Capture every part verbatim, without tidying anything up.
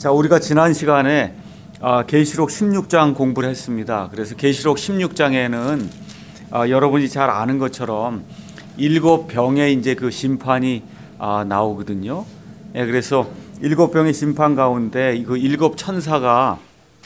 자, 우리가 지난 시간에 아, 계시록 십육 장 공부를 했습니다. 그래서 계시록 십육 장에는 아, 여러분이 잘 아는 것처럼 일곱 병의 이제 그 심판이 아, 나오거든요. 예, 그래서 일곱 병의 심판 가운데 그 일곱 천사가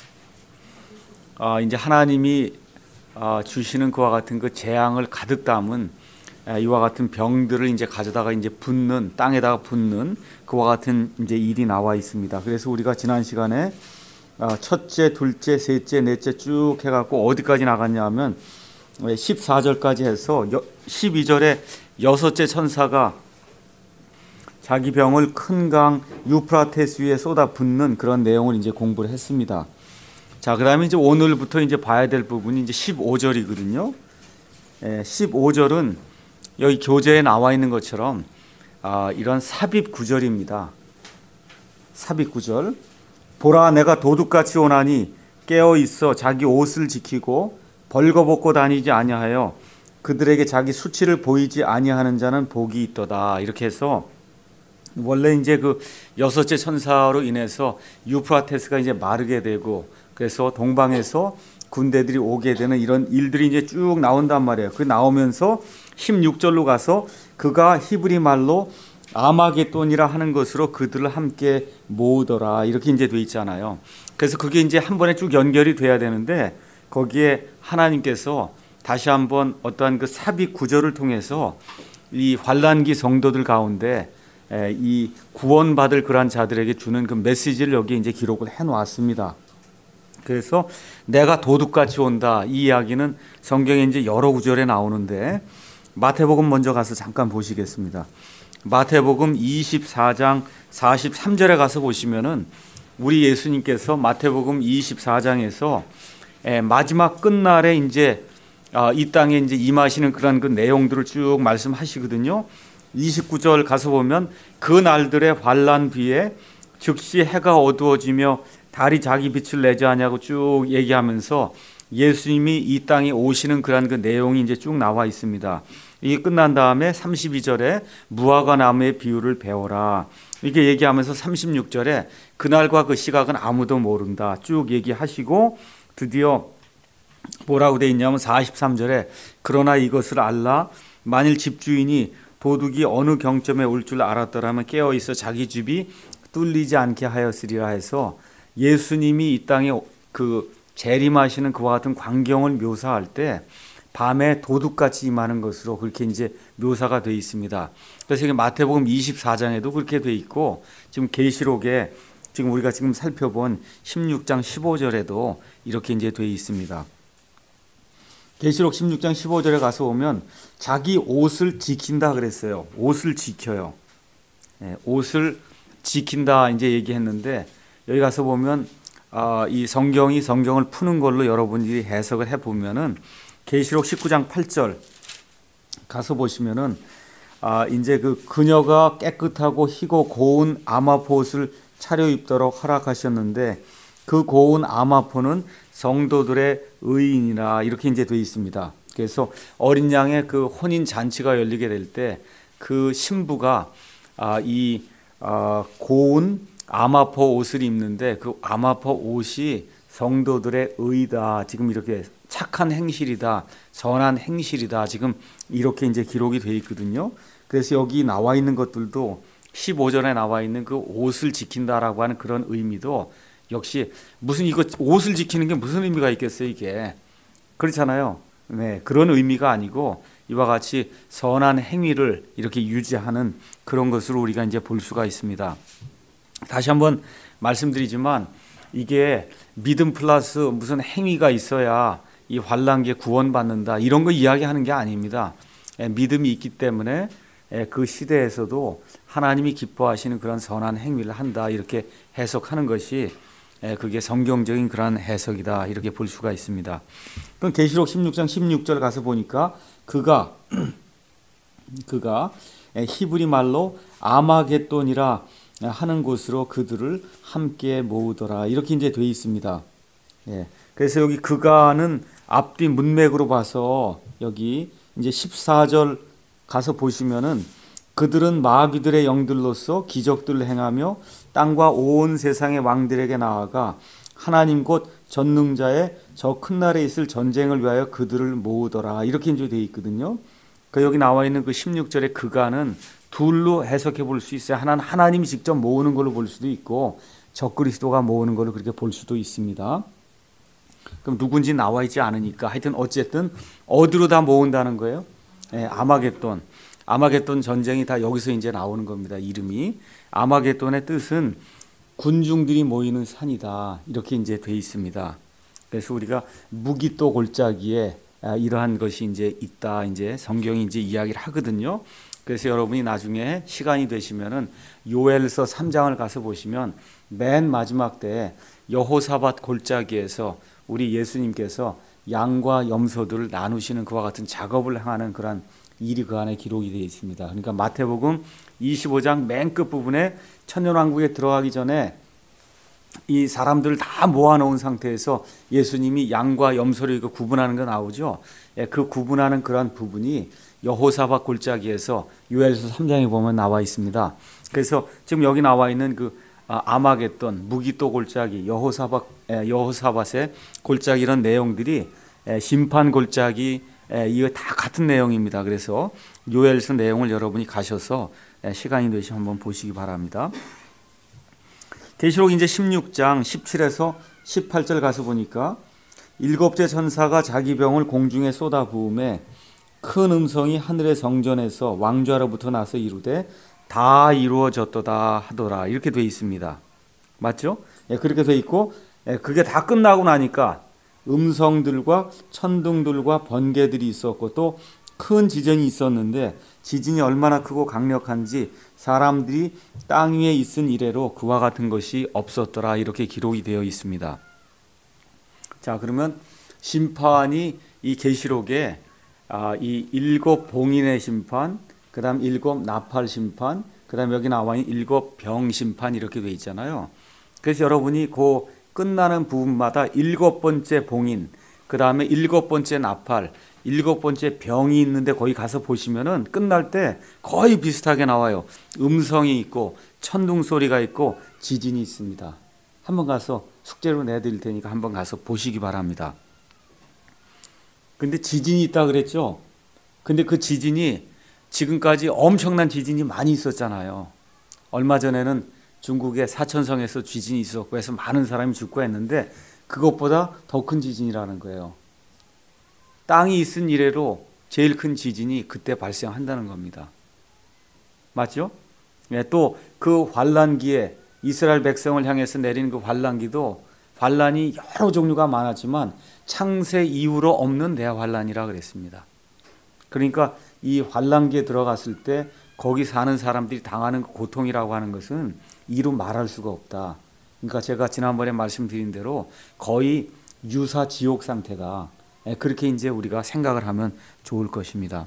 아, 이제 하나님이 아, 주시는 그와 같은 그 재앙을 가득 담은 아, 이와 같은 병들을 이제 가져다가 이제 붓는, 땅에다가 붓는 그와 같은 이제 일이 나와 있습니다. 그래서 우리가 지난 시간에 아, 첫째, 둘째, 셋째, 넷째 쭉 해갖고 어디까지 나갔냐 하면 십사 절까지 해서 십이 절에 여섯째 천사가 자기 병을 큰 강 유프라테스 위에 쏟아 붓는 그런 내용을 이제 공부를 했습니다. 자, 그다음에 이제 오늘부터 이제 봐야 될 부분이 이제 십오 절이거든요. 예, 십오 절은 여기 교재에 나와 있는 것처럼 아, 이런 삽입 구절입니다. 삽입 구절. 보라, 내가 도둑같이 오나니 깨어 있어 자기 옷을 지키고 벌거벗고 다니지 아니하여 그들에게 자기 수치를 보이지 아니하는 자는 복이 있도다. 이렇게 해서 원래 이제 그 여섯째 천사로 인해서 유프라테스가 이제 마르게 되고 그래서 동방에서 군대들이 오게 되는 이런 일들이 이제 쭉 나온단 말이에요. 그 나오면서 십육 절로 가서 그가 히브리 말로 아마겟돈이라 하는 것으로 그들을 함께 모으더라. 이렇게 이제 돼 있잖아요. 그래서 그게 이제 한 번에 쭉 연결이 돼야 되는데 거기에 하나님께서 다시 한번 어떠한 그 삽입 구절을 통해서 이 환난기 성도들 가운데 이 구원받을 그러한 자들에게 주는 그 메시지를 여기 이제 기록을 해 놓았습니다. 그래서 내가 도둑같이 온다. 이 이야기는 성경에 이제 여러 구절에 나오는데 마태복음 먼저 가서 잠깐 보시겠습니다. 마태복음 이십사 장 사십삼 절에 가서 보시면은 우리 예수님께서 마태복음 이십사 장에서 마지막 끝날에 이제 이 땅에 이제 임하시는 그런 그 내용들을 쭉 말씀하시거든요. 이십구 절 가서 보면 그 날들의 환난 비에 즉시 해가 어두워지며 달이 자기 빛을 내지 않냐고 쭉 얘기하면서 예수님이 이 땅에 오시는 그런 그 내용이 이제 쭉 나와 있습니다. 이게 끝난 다음에 삼십이 절에 무화과 나무의 비유를 배워라. 이렇게 얘기하면서 삼십육 절에 그날과 그 시각은 아무도 모른다. 쭉 얘기하시고 드디어 뭐라고 돼 있냐면 사십삼 절에 그러나 이것을 알라. 만일 집주인이 도둑이 어느 경점에 올 줄 알았더라면 깨어 있어 자기 집이 뚫리지 않게 하였으리라 해서 예수님이 이 땅에 그 재림하시는 그와 같은 광경을 묘사할 때 밤에 도둑같이 임하는 것으로 그렇게 이제 묘사가 되어 있습니다. 그래서 이게 마태복음 이십사 장에도 그렇게 되어 있고 지금 계시록에 지금 우리가 지금 살펴본 십육 장 십오 절에도 이렇게 이제 되어 있습니다. 계시록 십육 장 십오 절에 가서 보면 자기 옷을 지킨다 그랬어요. 옷을 지켜요. 네, 옷을 지킨다 이제 얘기했는데 여기 가서 보면 아, 이 성경이 성경을 푸는 걸로 여러분들이 해석을 해보면은 계시록 십구 장 팔 절 가서 보시면은 아, 이제 그 그녀가 깨끗하고 희고 고운 아마포옷을 차려입도록 허락하셨는데 그 고운 아마포는 성도들의 의인이라 이렇게 이제 되어 있습니다. 그래서 어린 양의 그 혼인 잔치가 열리게 될 때 그 신부가 아, 이 아, 고운 아마포 옷을 입는데 그 아마포 옷이 성도들의 의다. 지금 이렇게 착한 행실이다. 선한 행실이다. 지금 이렇게 이제 기록이 되어 있거든요. 그래서 여기 나와 있는 것들도 십오 절에 나와 있는 그 옷을 지킨다라고 하는 그런 의미도 역시 무슨 이거 옷을 지키는 게 무슨 의미가 있겠어요, 이게. 그렇잖아요. 네, 그런 의미가 아니고 이와 같이 선한 행위를 이렇게 유지하는 그런 것으로 우리가 이제 볼 수가 있습니다. 다시 한번 말씀드리지만 이게 믿음 플러스 무슨 행위가 있어야 이 환난기에 구원받는다 이런 거 이야기하는 게 아닙니다. 믿음이 있기 때문에 그 시대에서도 하나님이 기뻐하시는 그런 선한 행위를 한다 이렇게 해석하는 것이 그게 성경적인 그런 해석이다 이렇게 볼 수가 있습니다. 그럼 계시록 십육 장 십육 절 가서 보니까 그가 그가 히브리 말로 아마겟돈이라 하는 곳으로 그들을 함께 모으더라 이렇게 이제 돼 있습니다. 예. 그래서 여기 그가는 앞뒤 문맥으로 봐서 여기 이제 십사 절 가서 보시면은 그들은 마귀들의 영들로서 기적들을 행하며 땅과 온 세상의 왕들에게 나아가 하나님 곧 전능자의 저 큰 날에 있을 전쟁을 위하여 그들을 모으더라. 이렇게 이제 되어 있거든요. 그 여기 나와 있는 그 십육 절의 그가는 둘로 해석해 볼 수 있어요. 하나는 하나님이 직접 모으는 걸로 볼 수도 있고 적그리스도가 모으는 걸로 그렇게 볼 수도 있습니다. 그럼 누군지 나와 있지 않으니까 하여튼 어쨌든 어디로 다 모은다는 거예요? 예, 아마겟돈. 아마겟돈 전쟁이 다 여기서 이제 나오는 겁니다. 이름이. 아마겟돈의 뜻은 군중들이 모이는 산이다. 이렇게 이제 돼 있습니다. 그래서 우리가 무기또 골짜기에 이러한 것이 이제 있다. 이제 성경이 이제 이야기를 하거든요. 그래서 여러분이 나중에 시간이 되시면은 요엘서 삼 장을 가서 보시면 맨 마지막 때에 여호사밧 골짜기에서 우리 예수님께서 양과 염소들을 나누시는 그와 같은 작업을 행하는 그런 일이 그 안에 기록이 되어 있습니다. 그러니까 마태복음 이십오 장 맨 끝부분에 천년왕국에 들어가기 전에 이 사람들을 다 모아놓은 상태에서 예수님이 양과 염소를 구분하는 거 나오죠. 그 구분하는 그런 부분이 여호사밧 골짜기에서 요엘서 삼 장에 보면 나와 있습니다. 그래서 지금 여기 나와 있는 그 아마겟돈, 무기또 골짜기, 여호사밧, 여호사밧의 골짜기 이런 내용들이 심판 골짜기 이거 다 같은 내용입니다. 그래서 요엘서 내용을 여러분이 가셔서 시간이 되시면 한번 보시기 바랍니다. 계시록 이제 십육 장 십칠에서 십팔 절 가서 보니까 일곱째 천사가 자기 병을 공중에 쏟아부음에 큰 음성이 하늘의 성전에서 왕좌로부터 나서 이르되 다 이루어졌도다 하더라. 이렇게 돼 있습니다. 맞죠? 예, 그렇게 돼 있고 예, 그게 다 끝나고 나니까 음성들과 천둥들과 번개들이 있었고 또 큰 지진이 있었는데 지진이 얼마나 크고 강력한지 사람들이 땅 위에 있은 이래로 그와 같은 것이 없었더라. 이렇게 기록이 되어 있습니다. 자, 그러면 심판이 이 계시록에 아, 이 일곱 봉인의 심판, 그 다음 일곱 나팔 심판, 그 다음 여기 나와 있는 일곱 병 심판 이렇게 되어 있잖아요. 그래서 여러분이 그 끝나는 부분마다 일곱 번째 봉인, 그 다음에 일곱 번째 나팔, 일곱 번째 병이 있는데 거기 가서 보시면은 끝날 때 거의 비슷하게 나와요. 음성이 있고 천둥 소리가 있고 지진이 있습니다. 한번 가서 숙제로 내드릴 테니까 한번 가서 보시기 바랍니다. 근데 지진이 있다 그랬죠? 근데 그 지진이 지금까지 엄청난 지진이 많이 있었잖아요. 얼마 전에는 중국의 사천성에서 지진이 있었고 해서 많은 사람이 죽고 했는데 그것보다 더 큰 지진이라는 거예요. 땅이 있은 이래로 제일 큰 지진이 그때 발생한다는 겁니다. 맞죠? 네, 또 그 환란기에 이스라엘 백성을 향해서 내리는 그 환란기도 환란이 여러 종류가 많았지만 창세 이후로 없는 대환란이라 그랬습니다. 그러니까 이 환란기에 들어갔을 때 거기 사는 사람들이 당하는 고통이라고 하는 것은 이루 말할 수가 없다. 그러니까 제가 지난번에 말씀드린 대로 거의 유사 지옥 상태다. 그렇게 이제 우리가 생각을 하면 좋을 것입니다.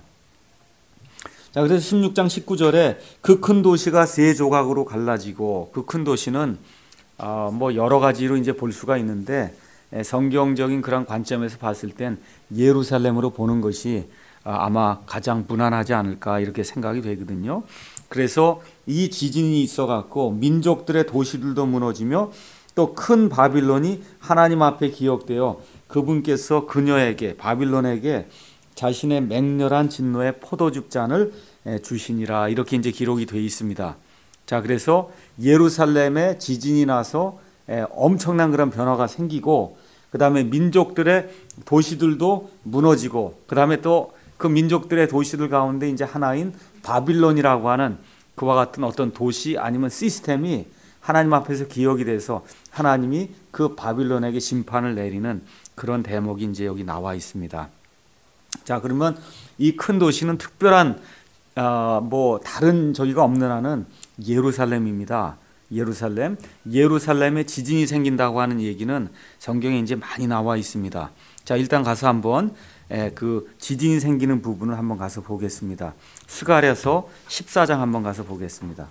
자, 그래서 십육 장 십구 절에 그 큰 도시가 세 조각으로 갈라지고 그 큰 도시는 어, 뭐 여러 가지로 이제 볼 수가 있는데 성경적인 그런 관점에서 봤을 땐 예루살렘으로 보는 것이 아마 가장 무난하지 않을까 이렇게 생각이 되거든요. 그래서 이 지진이 있어갖고 민족들의 도시들도 무너지며 또 큰 바빌론이 하나님 앞에 기억되어 그분께서 그녀에게 바빌론에게 자신의 맹렬한 진노의 포도즙 잔을 주시니라 이렇게 이제 기록이 되어 있습니다. 자, 그래서 예루살렘에 지진이 나서 엄청난 그런 변화가 생기고 그 다음에 민족들의 도시들도 무너지고 그 다음에 또 그 민족들의 도시들 가운데 이제 하나인 바빌론이라고 하는 그와 같은 어떤 도시 아니면 시스템이 하나님 앞에서 기억이 돼서 하나님이 그 바빌론에게 심판을 내리는 그런 대목이 이제 여기 나와 있습니다. 자, 그러면 이 큰 도시는 특별한 어, 뭐 다른 저기가 없는 한은 예루살렘입니다. 예루살렘, 예루살렘에 지진이 생긴다고 하는 얘기는 성경에 이제 많이 나와 있습니다. 자, 일단 가서 한번 에, 그 지진이 생기는 부분을 한번 가서 보겠습니다. 스가랴서 십사 장 한번 가서 보겠습니다.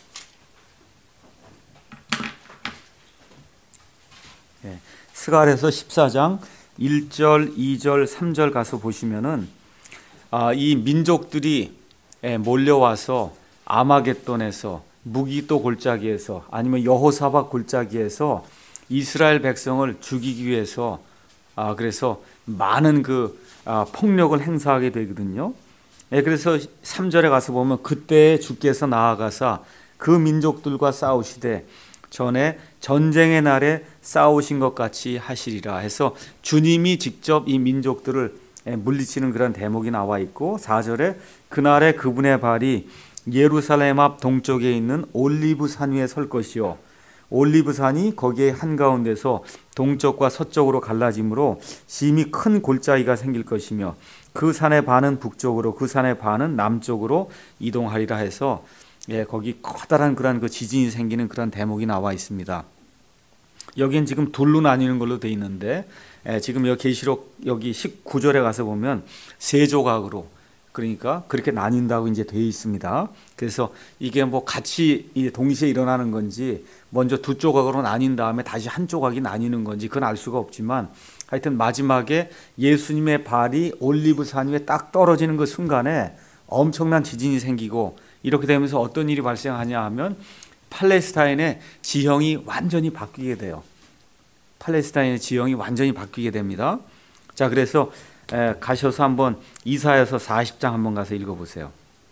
예, 스가랴서 십사 장 일 절, 이 절, 삼 절 가서 보시면은 아, 이 민족들이 예, 몰려와서 아마겟돈에서, 무기또 골짜기에서, 아니면 여호사밧 골짜기에서 이스라엘 백성을 죽이기 위해서 아 그래서 많은 그 아, 폭력을 행사하게 되거든요. 예, 그래서 삼 절에 가서 보면 그때 주께서 나아가사 그 민족들과 싸우시되 전에 전쟁의 날에 싸우신 것 같이 하시리라 해서 주님이 직접 이 민족들을 물리치는 그런 대목이 나와 있고, 사 절에 그날에 그분의 발이 예루살렘 앞 동쪽에 있는 올리브 산 위에 설 것이요, 올리브 산이 거기에 한가운데서 동쪽과 서쪽으로 갈라지므로 심히 큰 골짜기가 생길 것이며 그 산의 반은 북쪽으로 그 산의 반은 남쪽으로 이동하리라 해서 예, 거기 커다란 그런 그 지진이 생기는 그런 대목이 나와 있습니다. 여기는 지금 둘로 나뉘는 걸로 돼 있는데 예, 지금 여기 계시록 여기 십구 절에 가서 보면 세 조각으로, 그러니까 그렇게 나뉜다고 이제 되어 있습니다. 그래서 이게 뭐 같이 동시에 일어나는 건지 먼저 두 조각으로 나뉜 다음에 다시 한 조각이 나뉘는 건지 그건 알 수가 없지만, 하여튼 마지막에 예수님의 발이 올리브 산 위에 딱 떨어지는 그 순간에 엄청난 지진이 생기고, 이렇게 되면서 어떤 일이 발생하냐 하면 팔레스타인의 지형이 완전히 바뀌게 돼요. 팔레스타인의 지형이 완전히 바뀌게 됩니다. 자, 그래서 에, 가셔서 한번 이사야서 사십 장 한번 가서 읽어보세요.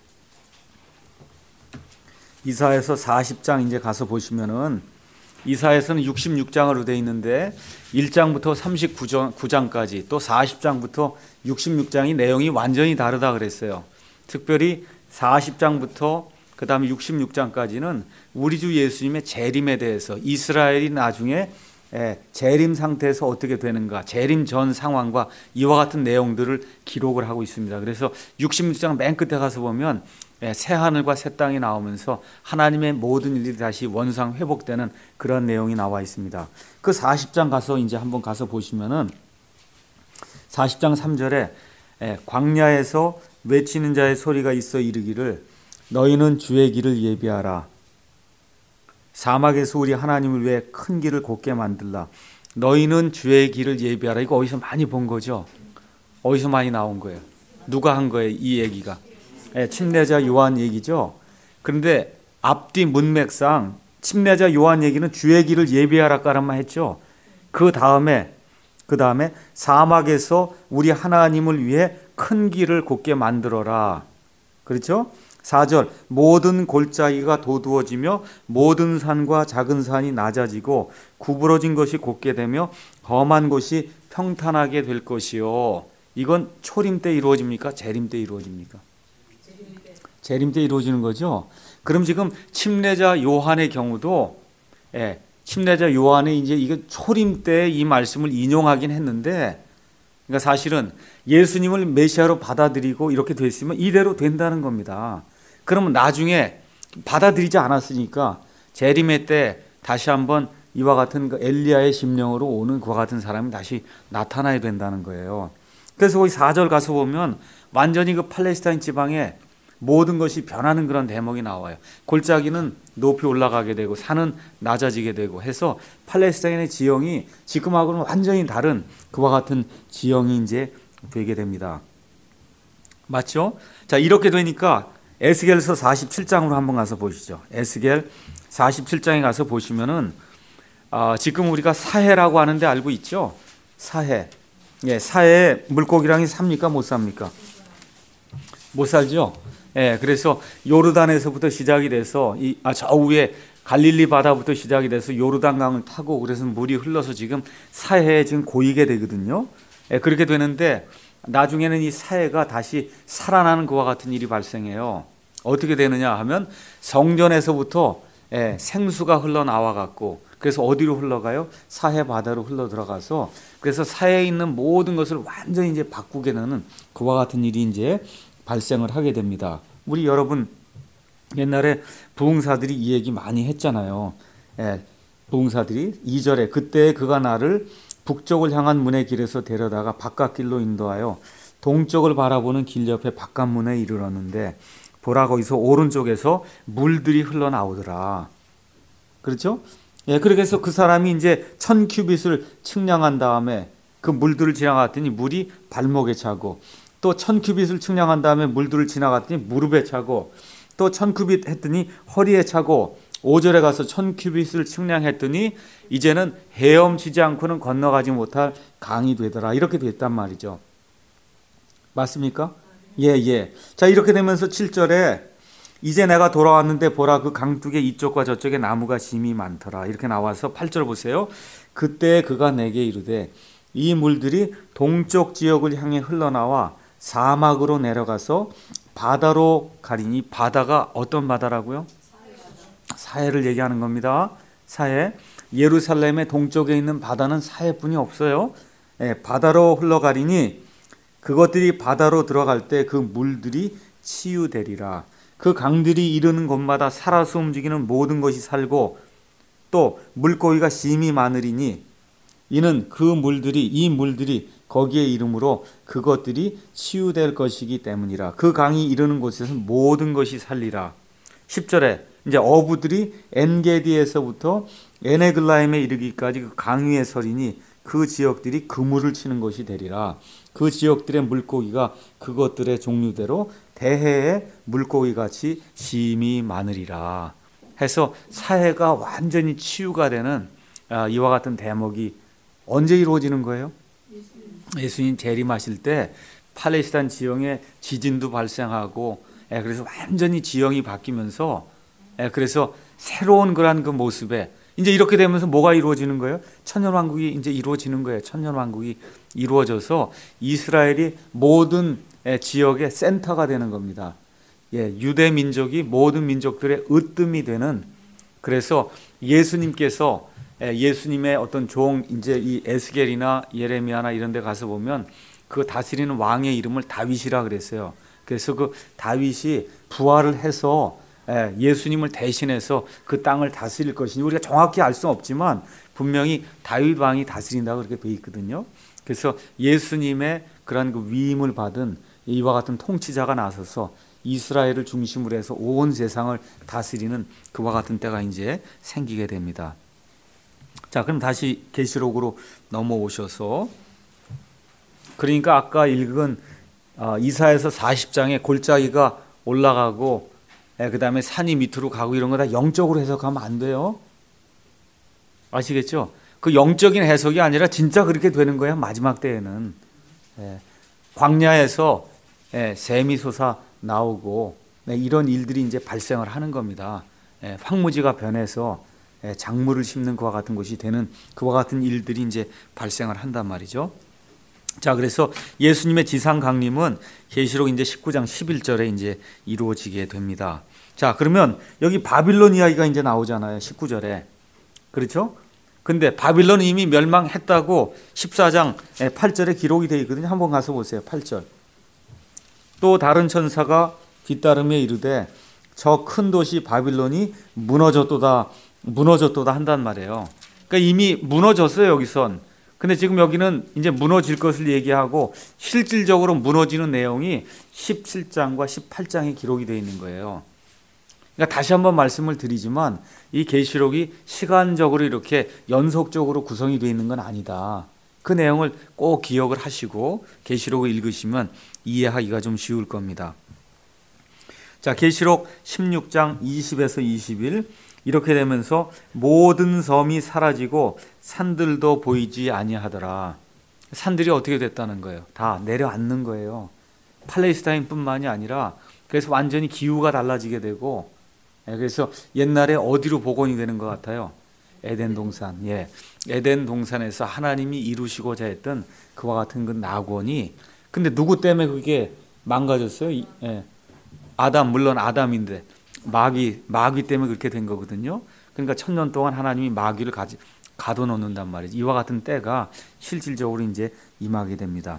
이사야서 사십 장 이제 가서 보시면은, 이사야서는 육십육 장으로 되어 있는데 일 장부터 삼십구 장까지 또 사십 장부터 육십육 장이 내용이 완전히 다르다 그랬어요. 특별히 사십 장부터 그 다음에 육십육 장까지는 우리 주 예수님의 재림에 대해서, 이스라엘이 나중에 재림 상태에서 어떻게 되는가, 재림 전 상황과 이와 같은 내용들을 기록을 하고 있습니다. 그래서 육십육 장 맨 끝에 가서 보면 새 하늘과 새 땅이 나오면서 하나님의 모든 일들이 다시 원상 회복되는 그런 내용이 나와 있습니다. 그 사십 장 가서 이제 한번 가서 보시면은 사십 장 삼 절에 광야에서 외치는 자의 소리가 있어 이르기를 너희는 주의 길을 예비하라. 사막에서 우리 하나님을 위해 큰 길을 곱게 만들라. 너희는 주의 길을 예비하라. 이거 어디서 많이 본 거죠? 어디서 많이 나온 거예요? 누가 한 거예요? 이 얘기가. 네, 침례자 요한 얘기죠. 그런데 앞뒤 문맥상 침례자 요한 얘기는 주의 길을 예비하라까지만 했죠. 그 다음에 그 다음에 사막에서 우리 하나님을 위해 큰 길을 곱게 만들어라. 그렇죠? 사 절 모든 골짜기가 도두어지며 모든 산과 작은 산이 낮아지고 구부러진 것이 곧게 되며 험한 곳이 평탄하게 될 것이요. 이건 초림 때 이루어집니까? 재림 때 이루어집니까? 재림 때 이루어지는 거죠. 그럼 지금 침례자 요한의 경우도 예, 침례자 요한이 이제 이게 초림 때 이 말씀을 인용하긴 했는데, 그러니까 사실은 예수님을 메시아로 받아들이고 이렇게 됐으면 이대로 된다는 겁니다. 그러면 나중에 받아들이지 않았으니까 재림의 때 다시 한번 이와 같은 그 엘리야의 심령으로 오는 그와 같은 사람이 다시 나타나야 된다는 거예요. 그래서 거기 사 절 가서 보면 완전히 그 팔레스타인 지방에 모든 것이 변하는 그런 대목이 나와요. 골짜기는 높이 올라가게 되고 산은 낮아지게 되고 해서 팔레스타인의 지형이 지금하고는 완전히 다른 그와 같은 지형이 이제 되게 됩니다. 맞죠? 자, 이렇게 되니까 에스겔서 사십칠 장으로 한번 가서 보시죠. 에스겔 사십칠 장에 가서 보시면은 아, 지금 우리가 사해라고 하는데 알고 있죠? 사해. 예, 사해에 물고기랑이 삽니까? 못 삽니까? 못 살죠? 예, 그래서 요르단에서부터 시작이 돼서 이, 아, 저 위에 갈릴리 바다부터 시작이 돼서 요르단 강을 타고 그래서 물이 흘러서 지금 사해에 지금 고이게 되거든요. 예, 그렇게 되는데 나중에는 이 사해가 다시 살아나는 그와 같은 일이 발생해요. 어떻게 되느냐 하면 성전에서부터 예, 생수가 흘러나와 갖고 그래서 어디로 흘러가요? 사해 바다로 흘러 들어가서 그래서 사해에 있는 모든 것을 완전히 이제 바꾸게 되는 그와 같은 일이 이제 발생을 하게 됩니다. 우리 여러분 옛날에 부흥사들이 이 얘기 많이 했잖아요. 예, 부흥사들이 이 절에 그때 그가 나를 북쪽을 향한 문의 길에서 데려다가 바깥길로 인도하여 동쪽을 바라보는 길 옆에 바깥문에 이르렀는데 보라 거기서 오른쪽에서 물들이 흘러나오더라. 그렇죠? 예, 그렇게 해서 그 사람이 이제 천 큐빗을 측량한 다음에 그 물들을 지나갔더니 물이 발목에 차고 또 천 큐빗을 측량한 다음에 물들을 지나갔더니 무릎에 차고 또 천 큐빗 했더니 허리에 차고 오 절에 가서 천 큐빗을 측량했더니 이제는 헤엄치지 않고는 건너가지 못할 강이 되더라. 이렇게 됐단 말이죠. 맞습니까? 예, 예. 자, 이렇게 되면서 칠 절에 이제 내가 돌아왔는데 보라 그 강둑의 이쪽과 저쪽에 나무가 심이 많더라. 이렇게 나와서 팔 절 보세요. 그때 그가 내게 이르되 이 물들이 동쪽 지역을 향해 흘러나와 사막으로 내려가서 바다로 가리니 바다가 어떤 바다라고요? 사해를 얘기하는 겁니다. 사해. 예루살렘의 동쪽에 있는 바다는 사해뿐이 없어요. 예, 바다로 흘러가리니 그것들이 바다로 들어갈 때 그 물들이 치유되리라. 그 강들이 이르는 곳마다 살아서 움직이는 모든 것이 살고 또 물고기가 심이 많으리니 이는 그 물들이 이 물들이 거기에 이름으로 그것들이 치유될 것이기 때문이라. 그 강이 이르는 곳에서는 모든 것이 살리라. 십 절에 이제 어부들이 엔게디에서부터 에네글라임에 이르기까지 그 강 위에 서리니 그 지역들이 그물을 치는 것이 되리라. 그 지역들의 물고기가 그것들의 종류대로 대해의 물고기같이 심이 많으리라. 해서 사해가 완전히 치유가 되는 이와 같은 대목이 언제 이루어지는 거예요? 예수님 재림하실 때 팔레스타인 지형에 지진도 발생하고 그래서 완전히 지형이 바뀌면서 그래서 새로운 그런 그 모습에 이제 이렇게 되면서 뭐가 이루어지는 거예요? 천년왕국이 이제 이루어지는 거예요. 천년왕국이 이루어져서 이스라엘이 모든 지역의 센터가 되는 겁니다. 예, 유대 민족이 모든 민족들의 으뜸이 되는. 그래서 예수님께서 예수님의 어떤 종 이제 이 에스겔이나 예레미야나 이런 데 가서 보면 그 다스리는 왕의 이름을 다윗이라 그랬어요. 그래서 그 다윗이 부활을 해서 예수님을 대신해서 그 땅을 다스릴 것이니 우리가 정확히 알 수는 없지만 분명히 다윗 왕이 다스린다고 그렇게 돼 있거든요. 그래서 예수님의 그런 그 위임을 받은 이와 같은 통치자가 나서서 이스라엘을 중심으로 해서 온 세상을 다스리는 그와 같은 때가 이제 생기게 됩니다. 자, 그럼 다시 계시록으로 넘어오셔서 그러니까 아까 읽은 이사야서 사십 장에 골짜기가 올라가고 그 다음에 산이 밑으로 가고 이런 거 다 영적으로 해석하면 안 돼요. 아시겠죠? 그 영적인 해석이 아니라 진짜 그렇게 되는 거예요. 마지막 때에는. 광야에서 샘이 솟아 나오고 이런 일들이 이제 발생을 하는 겁니다. 황무지가 변해서 작물을 심는 그와 같은 것이 되는 그와 같은 일들이 이제 발생을 한단 말이죠. 자, 그래서 예수님의 지상 강림은 계시록 이제 십구 장 십일 절에 이제 이루어지게 됩니다. 자, 그러면 여기 바빌론 이야기가 이제 나오잖아요. 십구 절에. 그렇죠? 근데 바빌론은 이미 멸망했다고 십사 장 팔 절에 기록이 되어 있거든요. 한번 가서 보세요. 팔 절. 또 다른 천사가 뒤따르며 이르되 저 큰 도시 바빌론이 무너졌도다 무너졌도다 한단 말이에요. 그러니까 이미 무너졌어요, 여기선. 근데 지금 여기는 이제 무너질 것을 얘기하고 실질적으로 무너지는 내용이 십칠 장과 십팔 장에 기록이 되어 있는 거예요. 그러니까 다시 한번 말씀을 드리지만 이 계시록이 시간적으로 이렇게 연속적으로 구성이 되어 있는 건 아니다. 그 내용을 꼭 기억을 하시고 계시록을 읽으시면 이해하기가 좀 쉬울 겁니다. 자, 계시록 십육 장 이십에서 이십일 이렇게 되면서 모든 섬이 사라지고 산들도 보이지 아니하더라. 산들이 어떻게 됐다는 거예요? 다 내려앉는 거예요. 팔레스타인뿐만이 아니라 그래서 완전히 기후가 달라지게 되고 그래서 옛날에 어디로 복원이 되는 것 같아요? 에덴 동산. 예, 에덴 동산에서 하나님이 이루시고자 했던 그와 같은 그 낙원이 근데 누구 때문에 그게 망가졌어요? 예. 아담, 물론 아담인데 마귀, 마귀 때문에 그렇게 된 거거든요. 그러니까 천년 동안 하나님이 마귀를 가지, 가둬놓는단 말이죠. 이와 같은 때가 실질적으로 이제 임하게 됩니다.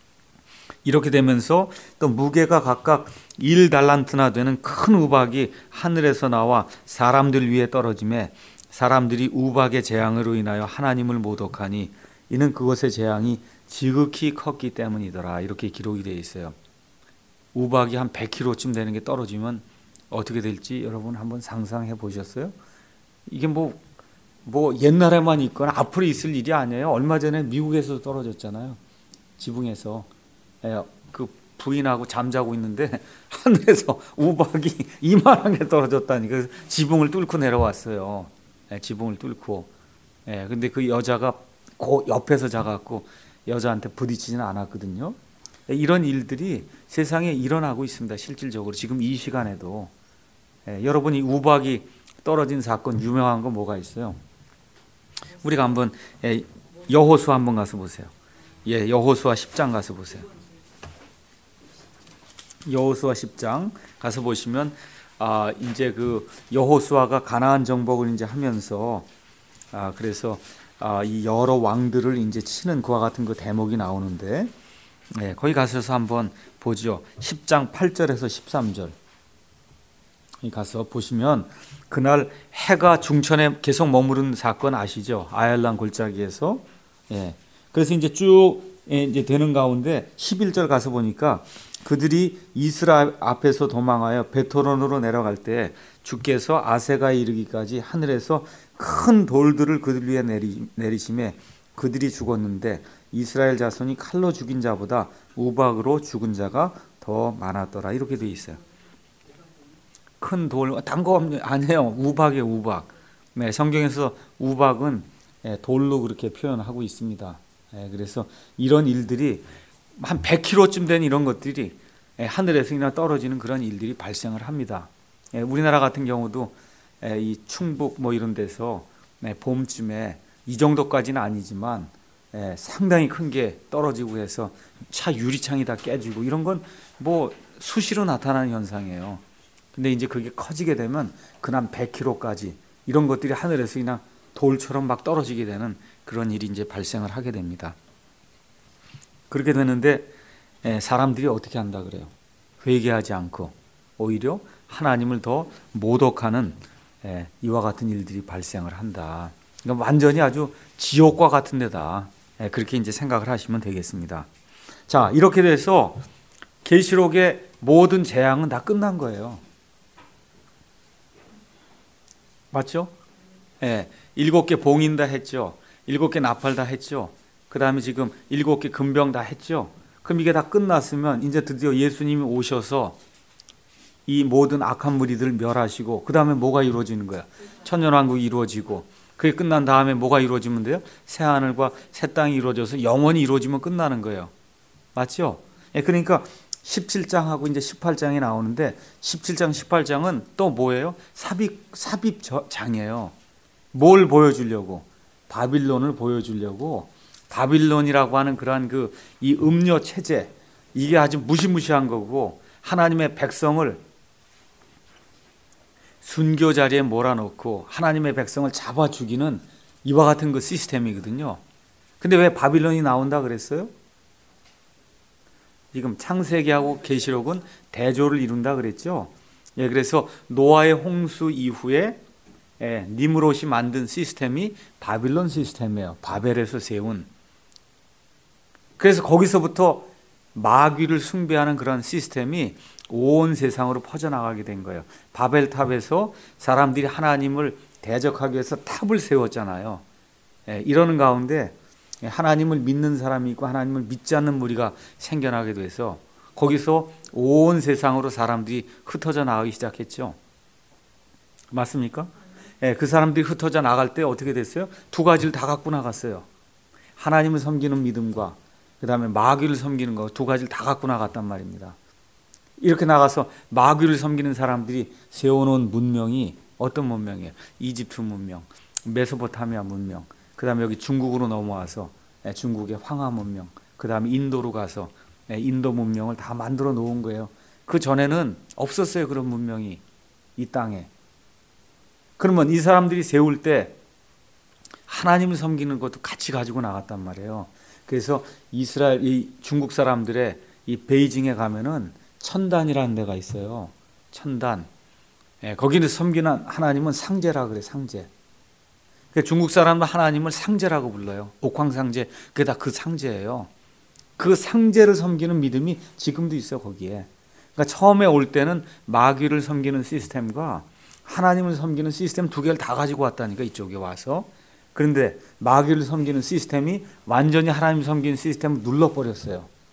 이렇게 되면서 또 무게가 각각 일 달란트나 되는 큰 우박이 하늘에서 나와 사람들 위에 떨어지매 사람들이 우박의 재앙으로 인하여 하나님을 모독하니 이는 그것의 재앙이 지극히 컸기 때문이더라. 이렇게 기록이 되어 있어요. 우박이 한 백 킬로그램쯤 되는 게 떨어지면 어떻게 될지 여러분 한번 상상해 보셨어요? 이게 뭐, 뭐 옛날에만 있거나 앞으로 있을 일이 아니에요. 얼마 전에 미국에서 떨어졌잖아요. 지붕에서. 그 부인하고 잠자고 있는데 하늘에서 우박이 이만하게 떨어졌다니. 그래서 지붕을 뚫고 내려왔어요. 예, 지붕을 뚫고. 예, 근데 그 여자가 그 옆에서 자갖고 여자한테 부딪히지는 않았거든요. 예, 이런 일들이 세상에 일어나고 있습니다. 실질적으로 지금 이 시간에도. 예, 여러분이 우박이 떨어진 사건 유명한 거 뭐가 있어요? 우리가 한번 예, 여호수아 한번 가서 보세요. 예, 여호수아 십 장 가서 보세요. 여호수아 십 장 가서 보시면 아 이제 그 여호수아가 가나안 정복을 이제 하면서 아 그래서 아 이 여러 왕들을 이제 치는 그와 같은 그 대목이 나오는데 예, 거기 가셔서 한번 보죠. 십 장 팔 절에서 십삼 절. 가서 보시면 그날 해가 중천에 계속 머무른 사건 아시죠? 아얄란 골짜기에서. 예. 그래서 이제 쭉 이제 되는 가운데 십일 절 가서 보니까 그들이 이스라엘 앞에서 도망하여 베토론으로 내려갈 때 주께서 아세가에 이르기까지 하늘에서 큰 돌들을 그들 위에 내리, 내리심에 그들이 죽었는데 이스라엘 자손이 칼로 죽인 자보다 우박으로 죽은 자가 더 많았더라. 이렇게 되어 있어요. 큰 돌, 딴 거 아니에요. 우박이에요, 우박. 네, 성경에서 우박은 돌로 그렇게 표현하고 있습니다. 네, 그래서 이런 일들이 한 백 킬로미터쯤 된 이런 것들이 하늘에서 그냥 떨어지는 그런 일들이 발생을 합니다. 우리나라 같은 경우도 이 충북 뭐 이런 데서 봄쯤에 이 정도까지는 아니지만 상당히 큰 게 떨어지고 해서 차 유리창이 다 깨지고 이런 건 뭐 수시로 나타나는 현상이에요. 근데 이제 그게 커지게 되면 그냥 백 킬로미터까지 이런 것들이 하늘에서 그냥 돌처럼 막 떨어지게 되는 그런 일이 이제 발생을 하게 됩니다. 그렇게 되는데 사람들이 어떻게 한다 그래요? 회개하지 않고 오히려 하나님을 더 모독하는 이와 같은 일들이 발생을 한다. 그러니까 완전히 아주 지옥과 같은 데다. 그렇게 이제 생각을 하시면 되겠습니다. 자, 이렇게 돼서 계시록의 모든 재앙은 다 끝난 거예요. 맞죠? 예, 일곱 개 봉인 다 했죠. 일곱 개 나팔 다 했죠. 그 다음에 지금 일곱 개 금병 다 했죠. 그럼 이게 다 끝났으면 이제 드디어 예수님이 오셔서 이 모든 악한 무리들을 멸하시고 그 다음에 뭐가 이루어지는 거야? 천년왕국이 이루어지고 그게 끝난 다음에 뭐가 이루어지면 돼요? 새하늘과 새 땅이 이루어져서 영원히 이루어지면 끝나는 거예요. 맞죠? 예, 그러니까 십칠 장하고 이제 십팔 장이 나오는데 십칠 장, 십팔 장은 또 뭐예요? 삽입, 삽입장이에요. 뭘 보여주려고? 바빌론을 보여주려고 바빌론이라고 하는 그러한 그 이 음료 체제 이게 아주 무시무시한 거고 하나님의 백성을 순교 자리에 몰아넣고 하나님의 백성을 잡아 죽이는 이와 같은 그 시스템이거든요. 근데 왜 바빌론이 나온다 그랬어요? 지금 창세기하고 계시록은 대조를 이룬다 그랬죠. 예, 그래서 노아의 홍수 이후에 예, 니므롯이 만든 시스템이 바빌론 시스템이에요. 바벨에서 세운. 그래서 거기서부터 마귀를 숭배하는 그런 시스템이 온 세상으로 퍼져나가게 된 거예요. 바벨탑에서 사람들이 하나님을 대적하기 위해서 탑을 세웠잖아요. 예, 이러는 가운데 하나님을 믿는 사람이 있고 하나님을 믿지 않는 무리가 생겨나게 돼서 거기서 온 세상으로 사람들이 흩어져 나가기 시작했죠. 맞습니까? 예, 그 사람들이 흩어져 나갈 때 어떻게 됐어요? 두 가지를 다 갖고 나갔어요. 하나님을 섬기는 믿음과 그 다음에 마귀를 섬기는 거 두 가지를 다 갖고 나갔단 말입니다. 이렇게 나가서 마귀를 섬기는 사람들이 세워놓은 문명이 어떤 문명이에요? 이집트 문명, 메소포타미아 문명, 그 다음에 여기 중국으로 넘어와서 중국의 황하 문명, 그 다음에 인도로 가서 인도 문명을 다 만들어 놓은 거예요. 그 전에는 없었어요. 그런 문명이 이 땅에. 그러면 이 사람들이 세울 때 하나님을 섬기는 것도 같이 가지고 나갔단 말이에요. 그래서 이스라엘, 이 중국 사람들의 이 베이징에 가면은 천단이라는 데가 있어요. 천단. 예, 거기는 섬기는 하나님은 상제라 그래, 상제. 중국 사람은 하나님을 상제라고 불러요. 옥황상제, 그게 다 그 상제예요. 그 상제를 섬기는 믿음이 지금도 있어요, 거기에. 그러니까 처음에 올 때는 마귀를 섬기는 시스템과 하나님을 섬기는 시스템 두 개를 다 가지고 왔다니까, 이쪽에 와서. 그런데 마귀를 섬기는 시스템이 완전히 하나님 섬기는 시스템을 눌러버렸어요.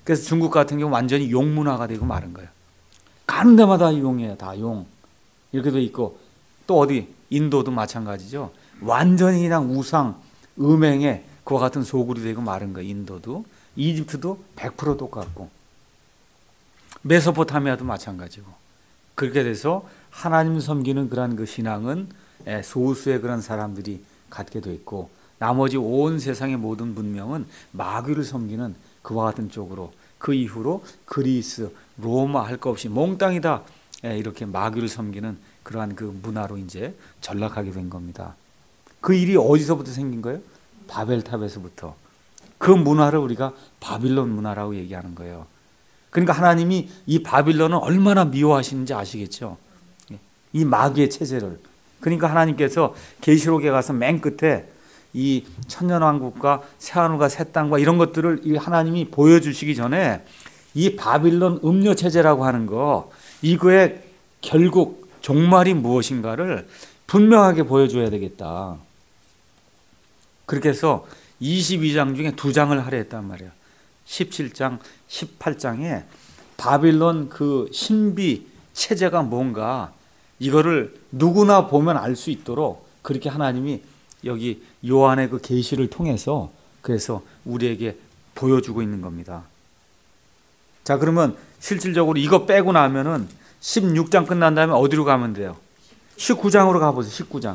그래서 중국 같은 경우 완전히 용 문화가 되고 마른 거예요. 가는 데마다 용이에요. 다 용. 이렇게 돼 있고, 또 어디 인도도 마찬가지죠. 완전히 그냥 우상, 음행에 그와 같은 소굴이 되고 마른 거예요. 인도도. 이집트도 백 퍼센트 똑같고, 메소포타미아도 마찬가지고. 그렇게 돼서 하나님 섬기는 그런 그 신앙은 소수의 그런 사람들이 갖게 돼 있고, 나머지 온 세상의 모든 문명은 마귀를 섬기는 그와 같은 쪽으로, 그 이후로 그리스, 로마 할 것 없이 몽땅이 다 이렇게 마귀를 섬기는 그러한 그 문화로 이제 전락하게 된 겁니다. 그 일이 어디서부터 생긴 거예요? 바벨탑에서부터. 그 문화를 우리가 바빌론 문화라고 얘기하는 거예요. 그러니까 하나님이 이 바빌론을 얼마나 미워하시는지 아시겠죠? 이 마귀의 체제를. 그러니까 하나님께서 계시록에 가서 맨 끝에 이 천년왕국과 새하늘과 새 땅과 이런 것들을 이 하나님이 보여주시기 전에 이 바빌론 음료 체제라고 하는 거, 이거의 결국 종말이 무엇인가를 분명하게 보여줘야 되겠다. 그렇게 해서 이십이 장 중에 두 장을 하려 했단 말이에요. 십칠 장, 십팔 장에 바빌론 그 신비 체제가 뭔가 이거를 누구나 보면 알 수 있도록 그렇게 하나님이 여기 요한의 그 계시를 통해서 그래서 우리에게 보여주고 있는 겁니다. 자, 그러면 실질적으로 이거 빼고 나면은 십육 장 끝난 다음에 어디로 가면 돼요? 십구 장으로 가보세요. 십구 장.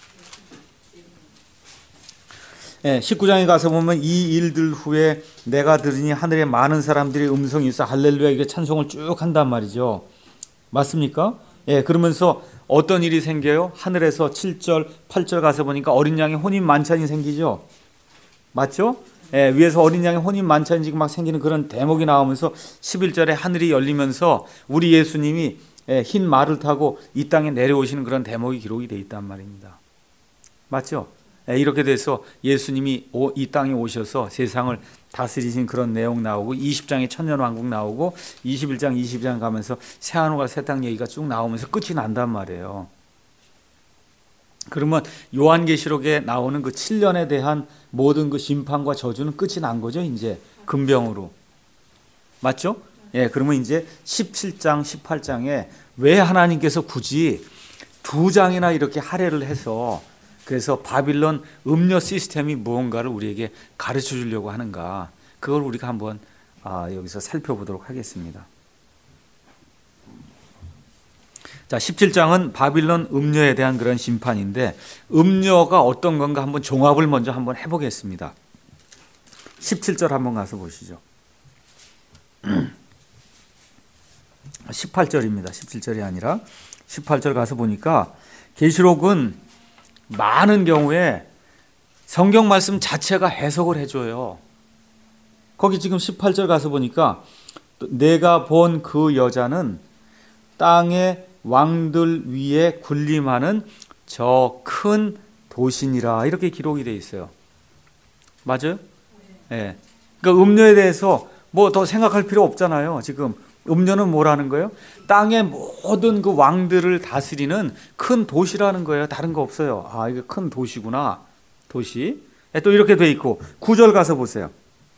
네, 십구 장에 가서 보면 이 일들 후에 내가 들으니 하늘에 많은 사람들이 음성이 있어 할렐루야 이게 찬송을 쭉 한단 말이죠. 맞습니까? 예, 그러면서 어떤 일이 생겨요? 하늘에서 칠 절, 팔 절 가서 보니까 어린 양의 혼인 만찬이 생기죠. 맞죠? 예, 위에서 어린 양의 혼인 만찬이 지금 막 생기는 그런 대목이 나오면서 십일 절에 하늘이 열리면서 우리 예수님이 예, 흰 말을 타고 이 땅에 내려오시는 그런 대목이 기록이 되어 있단 말입니다. 맞죠? 예, 이렇게 돼서 예수님이 오, 이 땅에 오셔서 세상을 다스리신 그런 내용 나오고 이십 장에 천년왕국 나오고 이십일 장, 이십이 장 가면서 새하늘과 새 땅 얘기가 쭉 나오면서 끝이 난단 말이에요. 그러면 요한계시록에 나오는 그 칠 년에 대한 모든 그 심판과 저주는 끝이 난 거죠. 이제 금병으로. 맞죠? 예, 그러면 이제 십칠 장, 십팔 장에 왜 하나님께서 굳이 두 장이나 이렇게 할애를 해서 그래서 바빌론 음료 시스템이 무언가를 우리에게 가르쳐 주려고 하는가, 그걸 우리가 한번 아, 여기서 살펴보도록 하겠습니다. 자, 십칠 장은 바빌론 음료에 대한 그런 심판인데, 음료가 어떤 건가 한번 종합을 먼저 한번 해보겠습니다. 십칠 절 한번 가서 보시죠. 십팔 절입니다. 십칠 절이 아니라 십팔 절 가서 보니까 계시록은 많은 경우에 성경 말씀 자체가 해석을 해줘요. 거기 지금 십팔 절 가서 보니까 내가 본 그 여자는 땅의 왕들 위에 군림하는 저 큰 도신이라 이렇게 기록이 되어 있어요. 맞아요? 예. 네. 그러니까 음료에 대해서 뭐 더 생각할 필요 없잖아요. 지금 음료는 뭐라는 거예요? 땅의 모든 그 왕들을 다스리는 큰 도시라는 거예요. 다른 거 없어요. 아, 이게 큰 도시구나. 도시. 또 이렇게 돼 있고, 구 절 가서 보세요.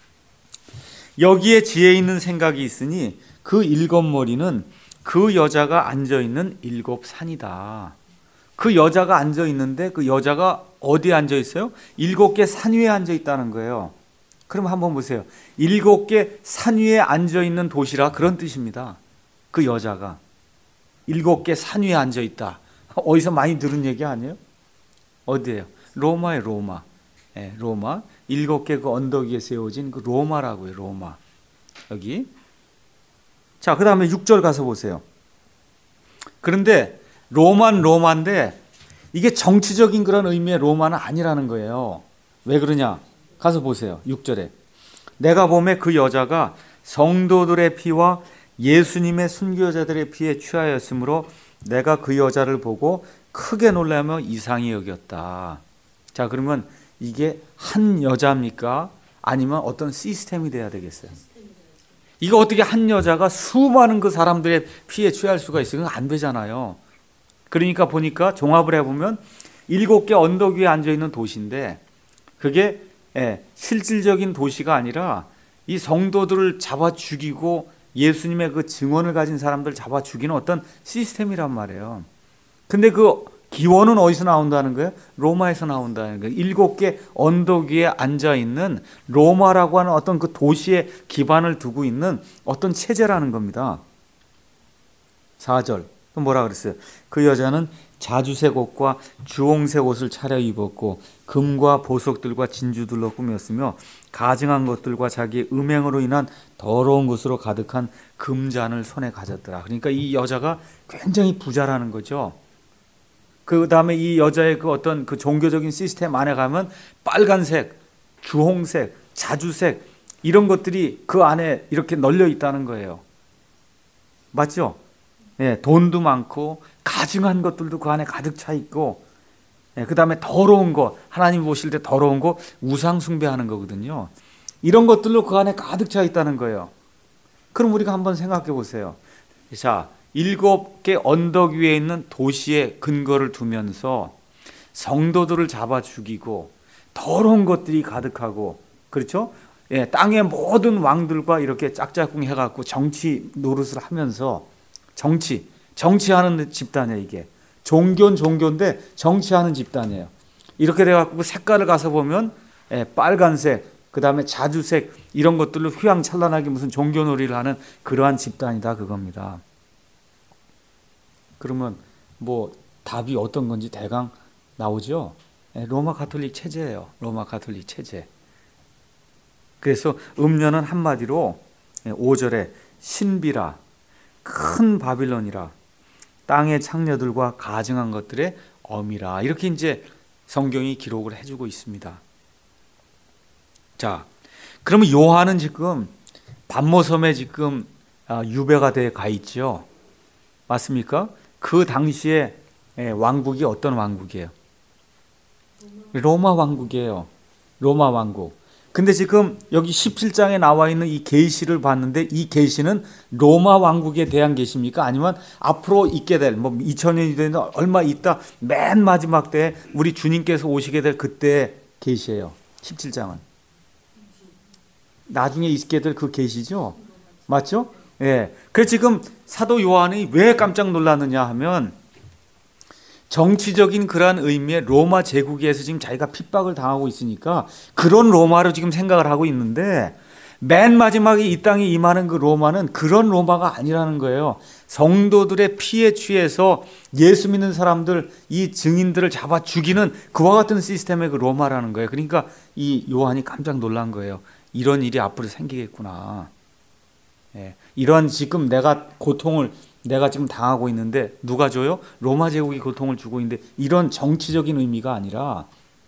여기에 지혜 있는 생각이 있으니 그 일곱 머리는 그 여자가 앉아있는 일곱 산이다. 그 여자가 앉아있는데 그 여자가 어디에 앉아있어요? 일곱 개 산 위에 앉아있다는 거예요. 그럼 한번 보세요. 일곱 개 산 위에 앉아있는 도시라 그런 뜻입니다. 그 여자가 일곱 개 산 위에 앉아있다. 어디서 많이 들은 얘기 아니에요? 어디예요? 로마에 로마. 예, 로마. 일곱 개 그 언덕 위에 세워진 그 로마라고요. 로마. 여기. 자, 그 다음에 육 절 가서 보세요. 그런데 로마는 로마인데 이게 정치적인 그런 의미의 로마는 아니라는 거예요. 왜 그러냐? 가서 보세요. 육 절에. 내가 보매 그 여자가 성도들의 피와 예수님의 순교자들의 피에 취하였으므로 내가 그 여자를 보고 크게 놀라며 이상히 여겼다. 자, 그러면 이게 한 여자입니까? 아니면 어떤 시스템이 돼야 되겠어요? 이거 어떻게 한 여자가 수많은 그 사람들의 피에 취할 수가 있어요? 그건 안 되잖아요. 그러니까 보니까 종합을 해보면 일곱 개 언덕 위에 앉아있는 도시인데 그게 예, 실질적인 도시가 아니라 이 성도들을 잡아 죽이고 예수님의 그 증언을 가진 사람들 잡아 죽이는 어떤 시스템이란 말이에요. 근데 그 기원은 어디서 나온다는 거예요? 로마에서 나온다는 거예요. 일곱 개 언덕 위에 앉아 있는 로마라고 하는 어떤 그 도시에 기반을 두고 있는 어떤 체제라는 겁니다. 사 절 또 뭐라 그랬어요? 그 여자는 자주색 옷과 주홍색 옷을 차려 입었고 금과 보석들과 진주들로 꾸몄으며 가증한 것들과 자기의 음행으로 인한 더러운 것으로 가득한 금잔을 손에 가졌더라. 그러니까 이 여자가 굉장히 부자라는 거죠. 그 다음에 이 여자의 그 어떤 그 종교적인 시스템 안에 가면 빨간색, 주홍색, 자주색 이런 것들이 그 안에 이렇게 널려 있다는 거예요. 맞죠? 예, 돈도 많고 가증한 것들도 그 안에 가득 차 있고, 예, 그 다음에 더러운 것, 하나님 보실 때 더러운 거 우상 숭배하는 거거든요. 이런 것들로 그 안에 가득 차 있다는 거예요. 그럼 우리가 한번 생각해 보세요. 자, 일곱 개 언덕 위에 있는 도시에 근거를 두면서 성도들을 잡아 죽이고 더러운 것들이 가득하고, 그렇죠? 예, 땅의 모든 왕들과 이렇게 짝짝꿍 해갖고 정치 노릇을 하면서 정치, 정치하는 집단이에요. 이게 종교는 종교인데 정치하는 집단이에요. 이렇게 돼갖고 색깔을 가서 보면 예, 빨간색, 그 다음에 자주색 이런 것들로 휘황찬란하게 무슨 종교놀이를 하는 그러한 집단이다 그겁니다. 그러면 뭐 답이 어떤 건지 대강 나오죠. 예, 로마 가톨릭 체제예요. 로마 가톨릭 체제. 그래서 음녀는 한마디로 오 절에 신비라 큰 바빌론이라 땅의 창녀들과 가증한 것들의 어미라 이렇게 이제 성경이 기록을 해주고 있습니다. 자, 그러면 요한은 지금 반모섬에 지금 유배가 돼 가 있죠. 맞습니까? 그 당시에 왕국이 어떤 왕국이에요? 로마 왕국이에요. 로마 왕국. 근데 지금 여기 십칠 장에 나와 있는 이 계시를 봤는데 이 계시는 로마 왕국에 대한 계시입니까? 아니면 앞으로 있게 될 뭐 이천 년이 되는 얼마 있다 맨 마지막 때에 우리 주님께서 오시게 될 그때 계시예요. 십칠 장은 나중에 있게 될 그 계시죠. 맞죠? 예. 그래서 지금 사도 요한이 왜 깜짝 놀랐느냐 하면 정치적인 그러한 의미의 로마 제국에서 지금 자기가 핍박을 당하고 있으니까 그런 로마로 지금 생각을 하고 있는데 맨 마지막에 이 땅에 임하는 그 로마는 그런 로마가 아니라는 거예요. 성도들의 피에 취해서 예수 믿는 사람들, 이 증인들을 잡아 죽이는 그와 같은 시스템의 그 로마라는 거예요. 그러니까 이 요한이 깜짝 놀란 거예요. 이런 일이 앞으로 생기겠구나. 예, 이런 지금 내가 고통을 내가 지금 당하고 있는데 누가 줘요? 로마 제국이 고통을 주고 있는데 이런 정치적인 의미가 아니라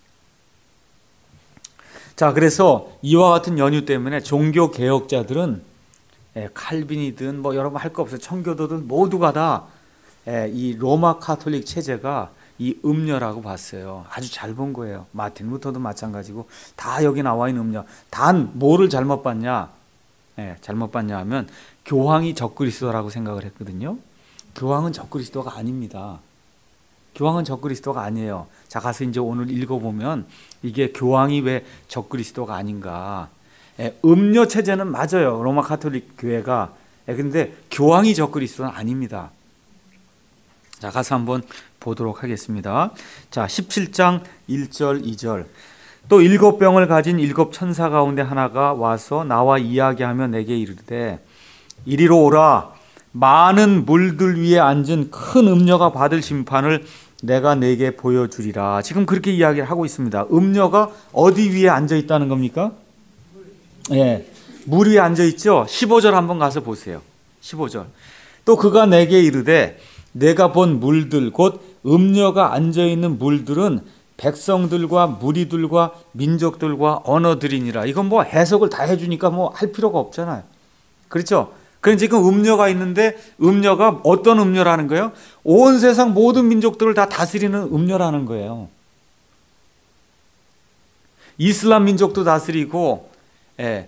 자, 그래서 이와 같은 연유 때문에 종교 개혁자들은 예, 칼빈이든 뭐 여러분 할 거 없어요. 청교도든 모두가 다 이 로마 카톨릭 체제가 이 음녀라고 봤어요. 아주 잘 본 거예요. 마틴 루터도 마찬가지고 다 여기 나와 있는 음녀. 단 뭐를 잘못 봤냐? 예, 잘못 봤냐 하면 교황이 적그리스도라고 생각을 했거든요. 교황은 적그리스도가 아닙니다. 교황은 적그리스도가 아니에요. 자, 가서 이제 오늘 읽어보면 이게 교황이 왜 적그리스도가 아닌가. 예, 음녀 체제는 맞아요. 로마 가톨릭 교회가. 예, 근데 교황이 적그리스도는 아닙니다. 자, 가서 한번 보도록 하겠습니다. 자, 십칠 장 일 절 이 절. 또 일곱 병을 가진 일곱 천사 가운데 하나가 와서 나와 이야기하며 내게 이르되 이리로 오라. 많은 물들 위에 앉은 큰 음녀가 받을 심판을 내가 내게 보여주리라. 지금 그렇게 이야기를 하고 있습니다. 음녀가 어디 위에 앉아 있다는 겁니까? 예, 물 위에 앉아 있죠. 십오 절 한번 가서 보세요. 십오 절. 또 그가 내게 이르되 내가 본 물들 곧 음녀가 앉아 있는 물들은 백성들과 무리들과 민족들과 언어들이니라. 이건 뭐 해석을 다 해주니까 뭐 할 필요가 없잖아요. 그렇죠? 그럼 지금 음녀가 있는데 음녀가 어떤 음녀라는 거예요? 온 세상 모든 민족들을 다 다스리는 음녀라는 거예요. 이슬람 민족도 다스리고, 예.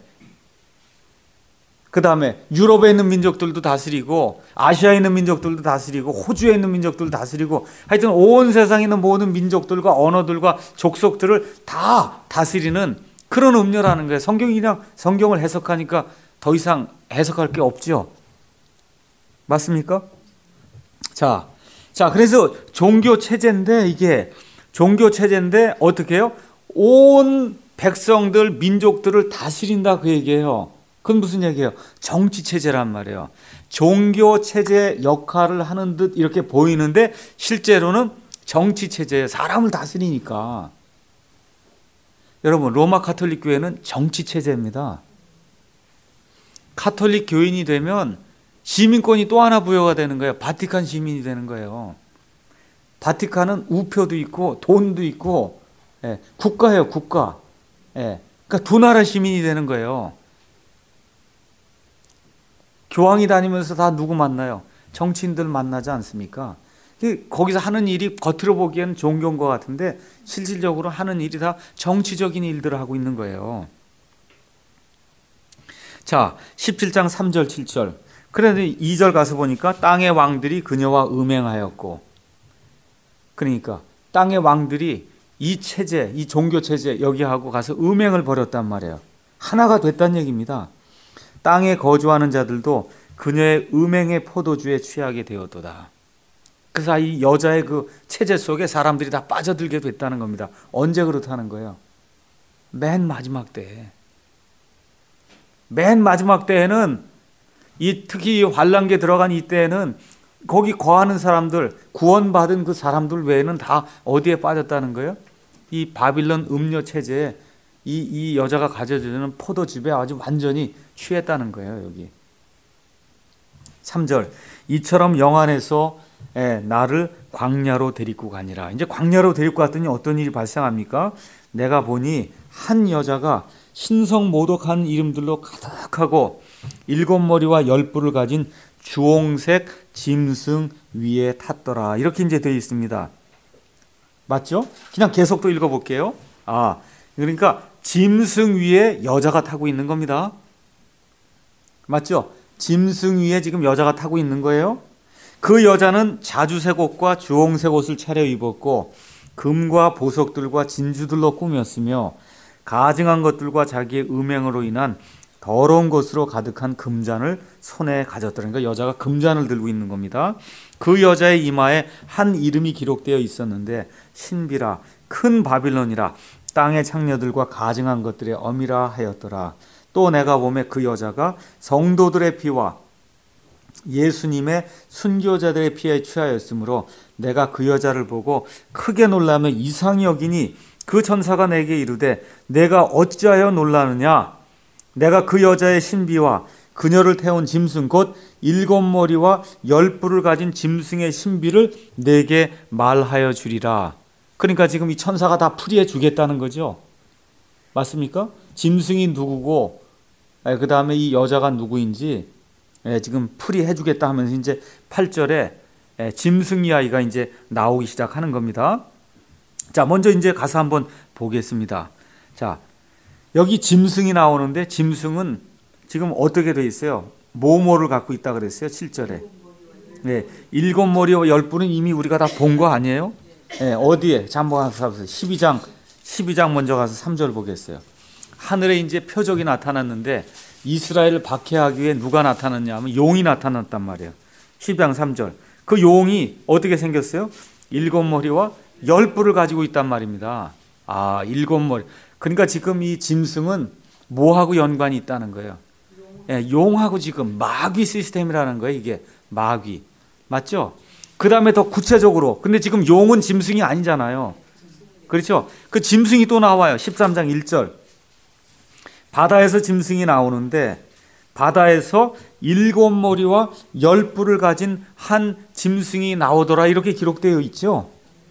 그 다음에 유럽에 있는 민족들도 다스리고, 아시아에 있는 민족들도 다스리고, 호주에 있는 민족들도 다스리고, 하여튼 온 세상에 있는 모든 민족들과 언어들과 족속들을 다 다스리는 그런 음료라는 거예요. 성경이 그냥 성경을 해석하니까 더 이상 해석할 게 없죠. 맞습니까? 자, 자, 그래서 종교 체제인데 이게 종교 체제인데 어떻게 해요? 온 백성들, 민족들을 다스린다 그 얘기예요. 그건 무슨 얘기예요? 정치 체제란 말이에요. 종교 체제 역할을 하는 듯 이렇게 보이는데 실제로는 정치 체제예요. 사람을 다스리니까. 여러분, 로마 가톨릭 교회는 정치 체제입니다. 가톨릭 교인이 되면 시민권이 또 하나 부여가 되는 거예요. 바티칸 시민이 되는 거예요. 바티칸은 우표도 있고 돈도 있고, 예, 국가예요, 국가. 예, 그러니까 두 나라 시민이 되는 거예요. 교황이 다니면서 다 누구 만나요? 정치인들 만나지 않습니까? 거기서 하는 일이 겉으로 보기에는 종교인 것 같은데 실질적으로 하는 일이 다 정치적인 일들을 하고 있는 거예요. 자, 십칠 장 삼 절 칠 절. 그런데 이 절 가서 보니까 땅의 왕들이 그녀와 음행하였고, 그러니까 땅의 왕들이 이 체제, 이 종교 체제 여기하고 가서 음행을 벌였단 말이에요. 하나가 됐다는 얘기입니다. 땅에 거주하는 자들도 그녀의 음행의 포도주에 취하게 되었도다. 그래서 이 여자의 그 체제 속에 사람들이 다 빠져들게 됐다는 겁니다. 언제 그렇다는 거예요? 맨 마지막 때에. 맨 마지막 때에는 이 특히 이 환란기에 들어간 이때에는 거기 거하는 사람들, 구원받은 그 사람들 외에는 다 어디에 빠졌다는 거예요? 이 바빌론 음료 체제에 이, 이 여자가 가져주는 포도즙에 아주 완전히 취했다는 거예요, 여기. 삼 절. 이처럼 영안에서 예, 나를 광야로 데리고 가니라. 이제 광야로 데리고 갔더니 어떤 일이 발생합니까? 내가 보니 한 여자가 신성 모독한 이름들로 가득하고 일곱 머리와 열 뿔을 가진 주홍색 짐승 위에 탔더라. 이렇게 이제 되어 있습니다. 맞죠? 그냥 계속 또 읽어볼게요. 아, 그러니까 짐승 위에 여자가 타고 있는 겁니다. 맞죠? 짐승 위에 지금 여자가 타고 있는 거예요. 그 여자는 자주색 옷과 주홍색 옷을 차려 입었고 금과 보석들과 진주들로 꾸몄으며 가증한 것들과 자기의 음행으로 인한 더러운 것으로 가득한 금잔을 손에 가졌더라. 그러니까 여자가 금잔을 들고 있는 겁니다. 그 여자의 이마에 한 이름이 기록되어 있었는데 신비라, 큰 바빌론이라, 땅의 창녀들과 가증한 것들의 어미라 하였더라. 또 내가 보매 그 여자가 성도들의 피와 예수님의 순교자들의 피에 취하였으므로 내가 그 여자를 보고 크게 놀라며 이상히 여기니 그 천사가 내게 이르되 내가 어찌하여 놀라느냐? 내가 그 여자의 신비와 그녀를 태운 짐승 곧 일곱 머리와 열 뿔을 가진 짐승의 신비를 내게 말하여 주리라. 그러니까 지금 이 천사가 다 풀이해 주겠다는 거죠. 맞습니까? 짐승이 누구고 그 다음에 이 여자가 누구인지 지금 풀이해 주겠다 하면서 이제 팔 절에 짐승 이야기가 이제 나오기 시작하는 겁니다. 자, 먼저 이제 가서 한번 보겠습니다. 자, 여기 짐승이 나오는데 짐승은 지금 어떻게 되어 있어요? 모모를 갖고 있다 그랬어요. 칠 절에. 네, 일곱 머리와 열 뿔은 이미 우리가 다 본 거 아니에요? 네, 어디에? 자, 한번 가서 보세요. 십이 장, 십이 장 먼저 가서 삼 절 보겠어요. 하늘에 이제 표적이 나타났는데 이스라엘을 박해하기 위해 누가 나타났냐 하면 용이 나타났단 말이에요. 십이 장 삼 절. 그 용이 어떻게 생겼어요? 일곱 머리와 열 뿔을 가지고 있단 말입니다. 아, 일곱 머리. 그러니까 지금 이 짐승은 뭐하고 연관이 있다는 거예요? 예, 용하고 지금 마귀 시스템이라는 거예요. 이게 마귀. 맞죠? 그 다음에 더 구체적으로. 근데 지금 용은 짐승이 아니잖아요. 그렇죠? 그 짐승이 또 나와요. 십삼 장 일 절. 바다에서 짐승이 나오는데 바다에서 일곱 머리와 열 뿔을 가진 한 짐승이 나오더라. 이렇게 기록되어 있죠.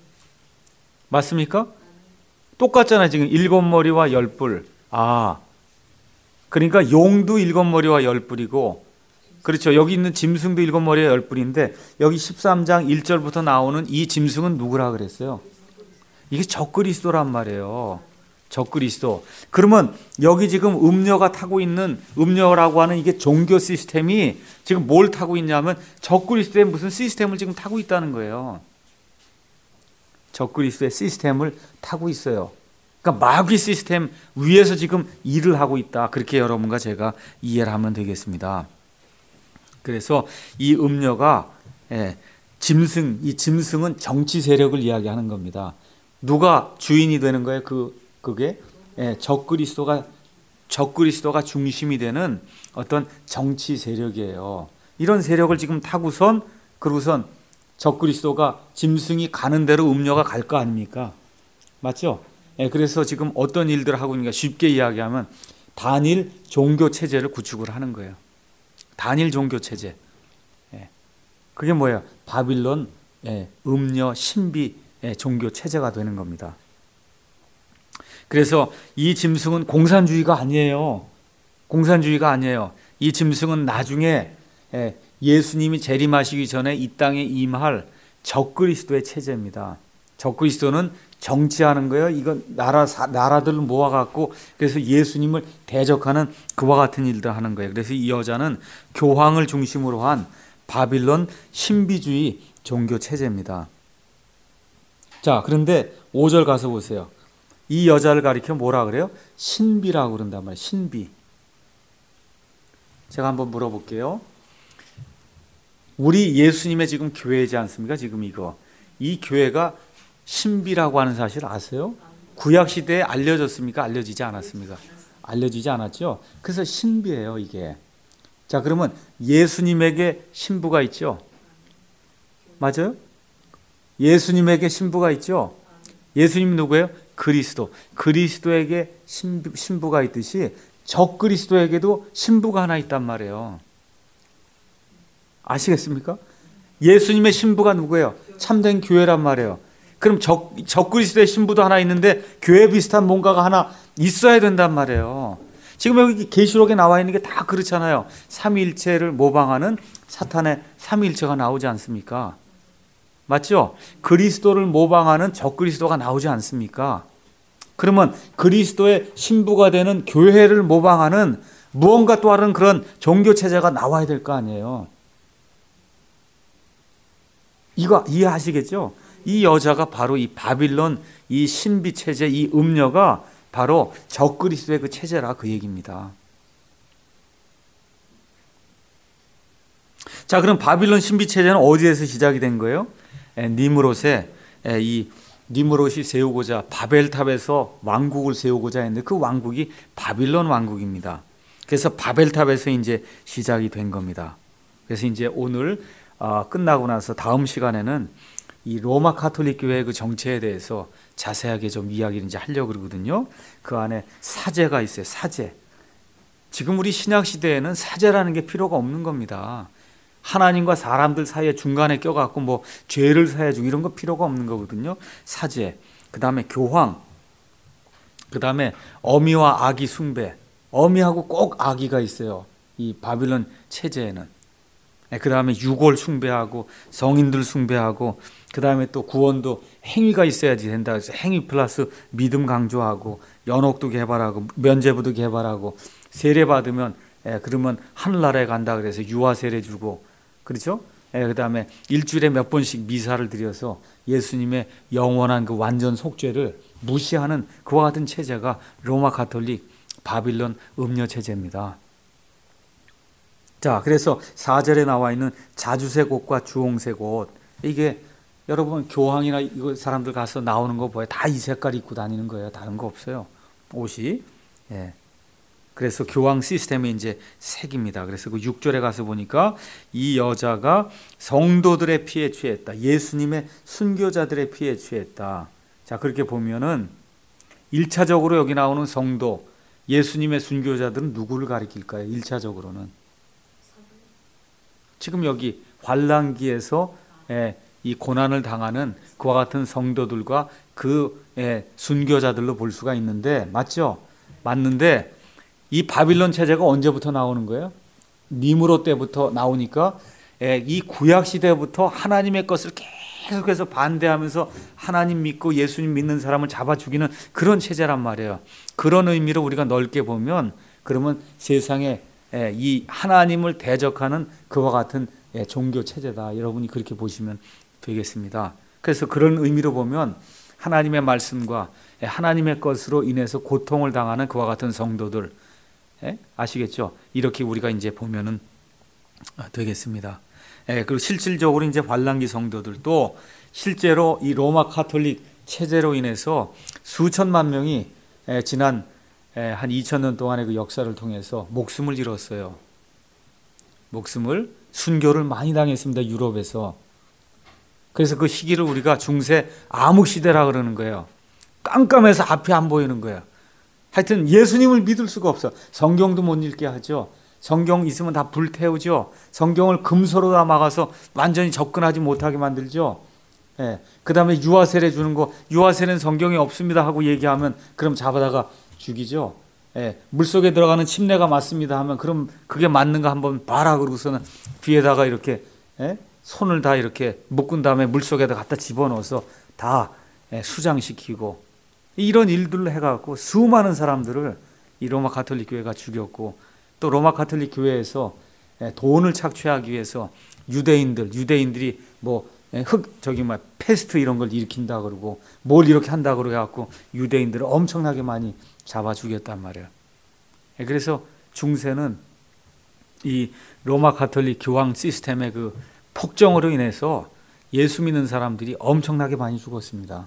맞습니까? 똑같잖아요. 지금 일곱 머리와 열 뿔. 아, 그러니까 용도 일곱 머리와 열 뿔이고, 그렇죠. 여기 있는 짐승도 일곱 머리와 열 뿔인데 여기 십삼 장 일 절부터 나오는 이 짐승은 누구라 그랬어요? 이게 적그리스도란 말이에요. 적그리스도. 그러면 여기 지금 음녀가 타고 있는 음녀라고 하는 이게 종교 시스템이 지금 뭘 타고 있냐면 적그리스도의 무슨 시스템을 지금 타고 있다는 거예요. 적그리스도의 시스템을 타고 있어요. 그러니까 마귀 시스템 위에서 지금 일을 하고 있다. 그렇게 여러분과 제가 이해를 하면 되겠습니다. 그래서 이 음녀가 예, 짐승, 이 짐승은 정치 세력을 이야기하는 겁니다. 누가 주인이 되는 거예요? 그 그게 예, 적그리스도가 적그리스도가 중심이 되는 어떤 정치 세력이에요. 이런 세력을 지금 타고선 그러고선 적그리스도가 짐승이 가는 대로 음녀가 갈 거 아닙니까? 맞죠? 예, 그래서 지금 어떤 일들을 하고 있는가 쉽게 이야기하면 단일 종교 체제를 구축을 하는 거예요. 단일 종교 체제. 예, 그게 뭐예요? 바빌론 예, 음녀 신비 예, 종교 체제가 되는 겁니다. 그래서 이 짐승은 공산주의가 아니에요. 공산주의가 아니에요. 이 짐승은 나중에 예, 예수님이 재림하시기 전에 이 땅에 임할 적그리스도의 체제입니다. 적그리스도는 정치하는 거예요. 이건 나라 나라들을 모아갖고 그래서 예수님을 대적하는 그와 같은 일들 하는 거예요. 그래서 이 여자는 교황을 중심으로 한 바빌론 신비주의 종교 체제입니다. 자, 그런데 오 절 가서 보세요. 이 여자를 가리켜 뭐라 그래요? 신비라고 그런단 말이에요. 신비. 제가 한번 물어볼게요. 우리 예수님의 지금 교회지 않습니까? 지금 이거. 이 교회가 신비라고 하는 사실 아세요? 구약 시대에 알려졌습니까? 알려지지 않았습니까? 알려지지 않았죠? 그래서 신비예요, 이게. 자, 그러면 예수님에게 신부가 있죠? 맞아요? 예수님에게 신부가 있죠? 예수님이 누구예요? 그리스도. 그리스도에게 신부, 신부가 있듯이 적그리스도에게도 신부가 하나 있단 말이에요. 아시겠습니까? 예수님의 신부가 누구예요? 참된 교회란 말이에요. 그럼 적, 적그리스도의 신부도 하나 있는데 교회 비슷한 뭔가가 하나 있어야 된단 말이에요. 지금 여기 계시록에 나와 있는 게 다 그렇잖아요. 삼위일체를 모방하는 사탄의 삼위일체가 나오지 않습니까? 맞죠? 그리스도를 모방하는 적그리스도가 나오지 않습니까? 그러면 그리스도의 신부가 되는 교회를 모방하는 무언가 또 다른 그런 종교체제가 나와야 될 거 아니에요. 이거 이해하시겠죠? 이 여자가 바로 이 바빌론 이 신비 체제 이 음녀가 바로 적그리스도의 그 체제라 그 얘기입니다. 자, 그럼 바빌론 신비 체제는 어디에서 시작이 된 거예요? 에, 니므롯의 에, 이 니므롯이 세우고자 바벨탑에서 왕국을 세우고자 했는데 그 왕국이 바빌론 왕국입니다. 그래서 바벨탑에서 이제 시작이 된 겁니다. 그래서 이제 오늘 어, 끝나고 나서 다음 시간에는 이 로마 가톨릭 교회의 그 정체에 대해서 자세하게 좀 이야기를 이제 하려고 그러거든요. 그 안에 사제가 있어요. 사제. 지금 우리 신약 시대에는 사제라는 게 필요가 없는 겁니다. 하나님과 사람들 사이에 중간에 껴갖고 뭐 죄를 사해주고 이런 거 필요가 없는 거거든요. 사제. 그 다음에 교황. 그 다음에 어미와 아기 숭배. 어미하고 꼭 아기가 있어요. 이 바빌론 체제에는. 그 다음에 유골 숭배하고 성인들 숭배하고 그 다음에 또 구원도 행위가 있어야지 된다. 그래서 행위 플러스 믿음 강조하고 연옥도 개발하고 면죄부도 개발하고 세례 받으면 예, 그러면 하늘나라에 간다 그래서 유아 세례 주고 그렇죠? 예, 그 다음에 일주일에 몇 번씩 미사를 드려서 예수님의 영원한 그 완전 속죄를 무시하는 그와 같은 체제가 로마 가톨릭 바빌론 음녀 체제입니다. 자, 그래서 사 절에 나와 있는 자주색 옷과 주홍색 옷 이게 여러분 교황이나 이거 사람들 가서 나오는 거 보여 다 이 색깔 입고 다니는 거예요. 다른 거 없어요. 옷이. 예. 그래서 교황 시스템이 이제 색입니다. 그래서 그 육 절에 가서 보니까 이 여자가 성도들의 피에 취했다. 예수님의 순교자들의 피에 취했다. 자, 그렇게 보면은 일 차적으로 여기 나오는 성도, 예수님의 순교자들은 누구를 가리킬까요? 일 차적으로는. 지금 여기 환난기에서 예, 이 고난을 당하는 그와 같은 성도들과 그 예, 순교자들로 볼 수가 있는데 맞죠? 맞는데 이 바빌론 체제가 언제부터 나오는 거예요? 니므롯 때부터 나오니까 예, 이 구약 시대부터 하나님의 것을 계속해서 반대하면서 하나님 믿고 예수님 믿는 사람을 잡아 죽이는 그런 체제란 말이에요. 그런 의미로 우리가 넓게 보면 그러면 세상에 예, 이 하나님을 대적하는 그와 같은 예, 종교 체제다. 여러분이 그렇게 보시면 되겠습니다. 그래서 그런 의미로 보면 하나님의 말씀과 하나님의 것으로 인해서 고통을 당하는 그와 같은 성도들, 예? 아시겠죠? 이렇게 우리가 이제 보면은 되겠습니다. 예, 그리고 실질적으로 이제 환란기 성도들도 실제로 이 로마 카톨릭 체제로 인해서 수천만 명이 예, 지난 예, 한 이천 년 동안의 그 역사를 통해서 목숨을 잃었어요. 목숨을 순교를 많이 당했습니다. 유럽에서. 그래서 그 시기를 우리가 중세 암흑 시대라 그러는 거예요. 깜깜해서 앞이 안 보이는 거예요. 하여튼 예수님을 믿을 수가 없어. 성경도 못 읽게 하죠. 성경 있으면 다 불태우죠. 성경을 금서로 다 막아서 완전히 접근하지 못하게 만들죠. 예. 그 다음에 유아세례 주는 거, 유아세례는 성경에 없습니다 하고 얘기하면 그럼 잡아다가 죽이죠. 예. 물속에 들어가는 침례가 맞습니다 하면 그럼 그게 맞는가 한번 봐라 그러고서는 뒤에다가 이렇게 예? 손을 다 이렇게 묶은 다음에 물속에다 갖다 집어넣어서 다 예, 수장시키고 이런 일들을 해갖고 수많은 사람들을 이 로마 가톨릭 교회가 죽였고 또 로마 가톨릭 교회에서 예, 돈을 착취하기 위해서 유대인들, 유대인들이 뭐 예, 흑 저기 막 패스트 이런 걸 일으킨다 그러고 뭘 이렇게 한다 그러고 해갖고 유대인들을 엄청나게 많이 잡아 죽였단 말이에요. 예, 그래서 중세는 이 로마 가톨릭 교황 시스템의 그 폭정으로 인해서 예수 믿는 사람들이 엄청나게 많이 죽었습니다.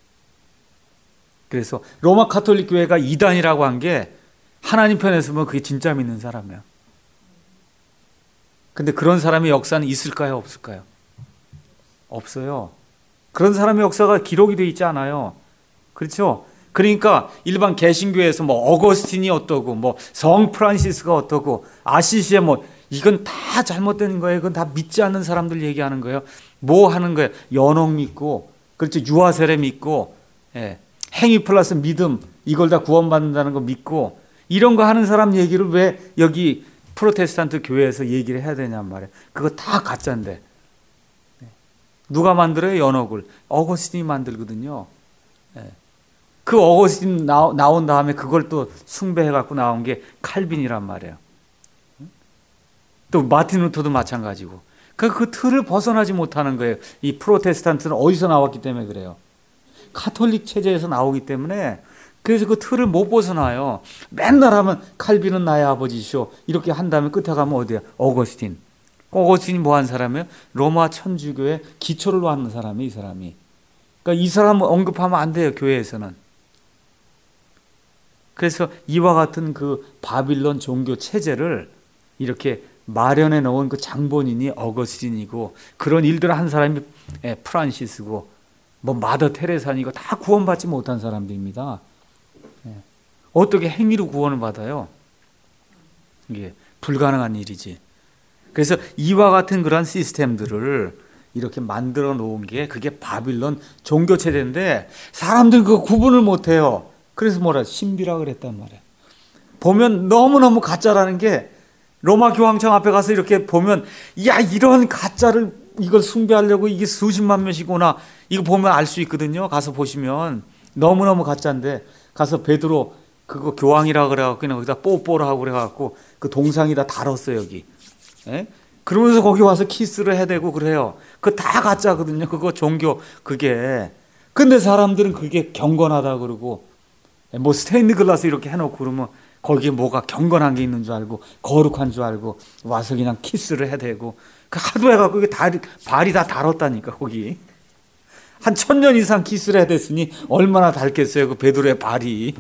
그래서 로마 가톨릭 교회가 이단이라고 한 게 하나님 편에서 보면 그게 진짜 믿는 사람이야. 근데 그런 사람의 역사는 있을까요? 없을까요? 없어요. 그런 사람의 역사가 기록이 되어 있지 않아요. 그렇죠? 그러니까 일반 개신교에서 뭐 어거스틴이 어떠고 뭐 성 프란시스가 어떠고 아시시에 뭐 이건 다 잘못된 거예요. 그건 다 믿지 않는 사람들 얘기하는 거예요. 뭐 하는 거예요? 연옥 믿고, 그렇죠? 유아세례 믿고, 예. 행위 플러스 믿음, 이걸 다 구원받는다는 거 믿고, 이런 거 하는 사람 얘기를 왜 여기 프로테스탄트 교회에서 얘기를 해야 되냔 말이에요. 그거 다 가짜인데. 누가 만들어요? 연옥을. 어거스틴이 만들거든요. 예. 그 어거스틴 나, 나온 다음에 그걸 또 숭배해갖고 나온 게 칼빈이란 말이에요. 또 마틴 루터도 마찬가지고. 그, 그 틀을 벗어나지 못하는 거예요. 이 프로테스탄트는 어디서 나왔기 때문에 그래요. 카톨릭 체제에서 나오기 때문에 그래서 그 틀을 못 벗어나요. 맨날 하면 칼빈은 나의 아버지시오. 이렇게 한 다음에 끝에 가면 어디야? 어거스틴. 어거스틴이 뭐 한 사람이에요? 로마 천주교의 기초를 놓는 사람이 이 사람이. 그러니까 이 사람 언급하면 안 돼요. 교회에서는. 그래서 이와 같은 그 바빌론 종교 체제를 이렇게 마련해 놓은 그 장본인이 어거스틴이고 그런 일들을 한 사람이 프란시스고 뭐 마더 테레사니고 다 구원받지 못한 사람들입니다. 어떻게 행위로 구원을 받아요? 이게 불가능한 일이지. 그래서 이와 같은 그런 시스템들을 이렇게 만들어 놓은 게 그게 바빌론 종교 체제인데 사람들 그 구분을 못 해요. 그래서 뭐라 신비라 그랬단 말이에요. 보면 너무너무 가짜라는 게 로마 교황청 앞에 가서 이렇게 보면 야 이런 가짜를 이걸 숭배하려고 이게 수십만 명씩이구나 이거 보면 알 수 있거든요. 가서 보시면 너무너무 가짜인데 가서 베드로 그거 교황이라 그래갖고 그냥 거기다 뽀뽀를 하고 그래갖고 그 동상에다 달았어요 여기. 예? 그러면서 거기 와서 키스를 해대고 그래요. 그거 다 가짜거든요. 그거 종교 그게. 근데 사람들은 그게 경건하다 그러고 뭐 스테인드 글라스 이렇게 해놓고 그러면 거기에 뭐가 경건한 게 있는 줄 알고 거룩한 줄 알고 와서 그냥 키스를 해대고 그 하도 해갖고 이게 다 발이 다 달았다니까 거기 한 천년 이상 키스를 해댔으니 얼마나 닳겠어요 그 베드로의 발이.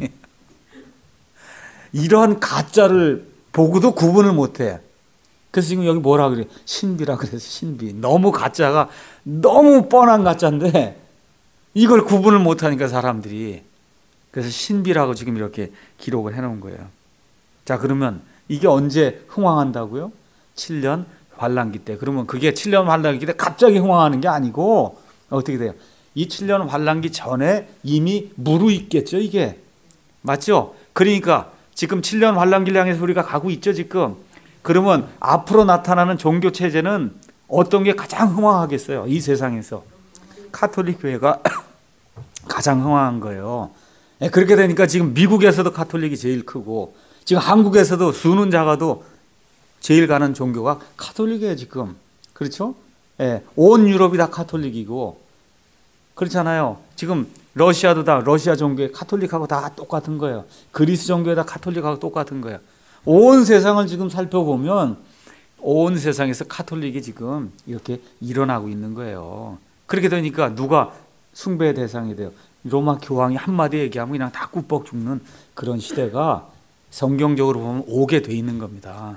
이런 가짜를 보고도 구분을 못해. 그래서 지금 여기 뭐라 그래? 신비라 그래서 신비. 너무 가짜가 너무 뻔한 가짜인데 이걸 구분을 못하니까 사람들이. 그래서 신비라고 지금 이렇게 기록을 해놓은 거예요. 자 그러면 이게 언제 흥황한다고요? 칠 년 환란기 때. 그러면 그게 칠 년 환란기 때 갑자기 흥황하는 게 아니고 어떻게 돼요? 이 칠 년 환란기 전에 이미 무르익겠죠 이게. 맞죠? 그러니까 지금 칠 년 환란기를 향해서 우리가 가고 있죠 지금. 그러면 앞으로 나타나는 종교 체제는 어떤 게 가장 흥황하겠어요? 이 세상에서. 카톨릭 교회가 가장 흥황한 거예요. 그렇게 되니까 지금 미국에서도 카톨릭이 제일 크고 지금 한국에서도 수능 작아도 제일 가는 종교가 카톨릭이에요 지금. 그렇죠? 예, 온 유럽이 다 카톨릭이고 그렇잖아요. 지금 러시아도 다 러시아 종교에 카톨릭하고 다 똑같은 거예요. 그리스 종교에 다 카톨릭하고 똑같은 거예요. 온 세상을 지금 살펴보면 온 세상에서 카톨릭이 지금 이렇게 일어나고 있는 거예요. 그렇게 되니까 누가 숭배의 대상이 돼요? 로마 교황이 한마디 얘기하면 그냥 다 꾸벅 죽는 그런 시대가 성경적으로 보면 오게 돼 있는 겁니다.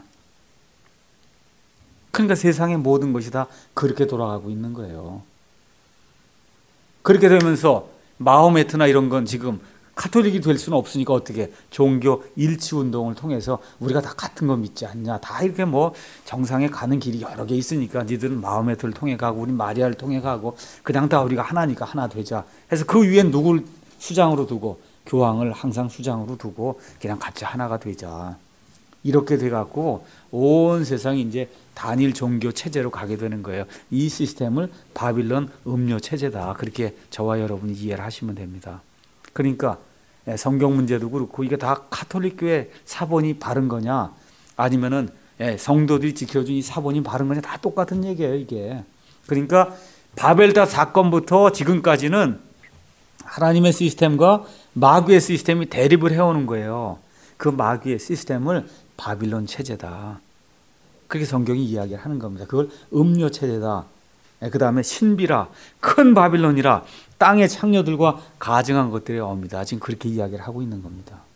그러니까 세상의 모든 것이 다 그렇게 돌아가고 있는 거예요. 그렇게 되면서 마호메트나 이런 건 지금 카톨릭이 될 수는 없으니까 어떻게 종교 일치 운동을 통해서 우리가 다 같은 거 믿지 않냐, 다 이렇게 뭐 정상에 가는 길이 여러 개 있으니까 니들은 마호메트를 통해 가고 우리 마리아를 통해 가고 그냥 다 우리가 하나니까 하나 되자 해서 그 위에 누굴 수장으로 두고 교황을 항상 수장으로 두고 그냥 같이 하나가 되자 이렇게 돼 갖고 온 세상이 이제 단일 종교 체제로 가게 되는 거예요. 이 시스템을 바빌론 음료 체제다, 그렇게 저와 여러분이 이해를 하시면 됩니다. 그러니까 성경 문제도 그렇고 이게 다 카톨릭 교회 사본이 바른 거냐 아니면은 성도들이 지켜준 이 사본이 바른 거냐 다 똑같은 얘기예요 이게. 그러니까 바벨탑 사건부터 지금까지는 하나님의 시스템과 마귀의 시스템이 대립을 해오는 거예요. 그 마귀의 시스템을 바빌론 체제다, 그렇게 성경이 이야기를 하는 겁니다. 그걸 음료 체제다. 그 다음에 신비라, 큰 바빌론이라, 땅의 창녀들과 가증한 것들이 옵니다. 지금 그렇게 이야기를 하고 있는 겁니다.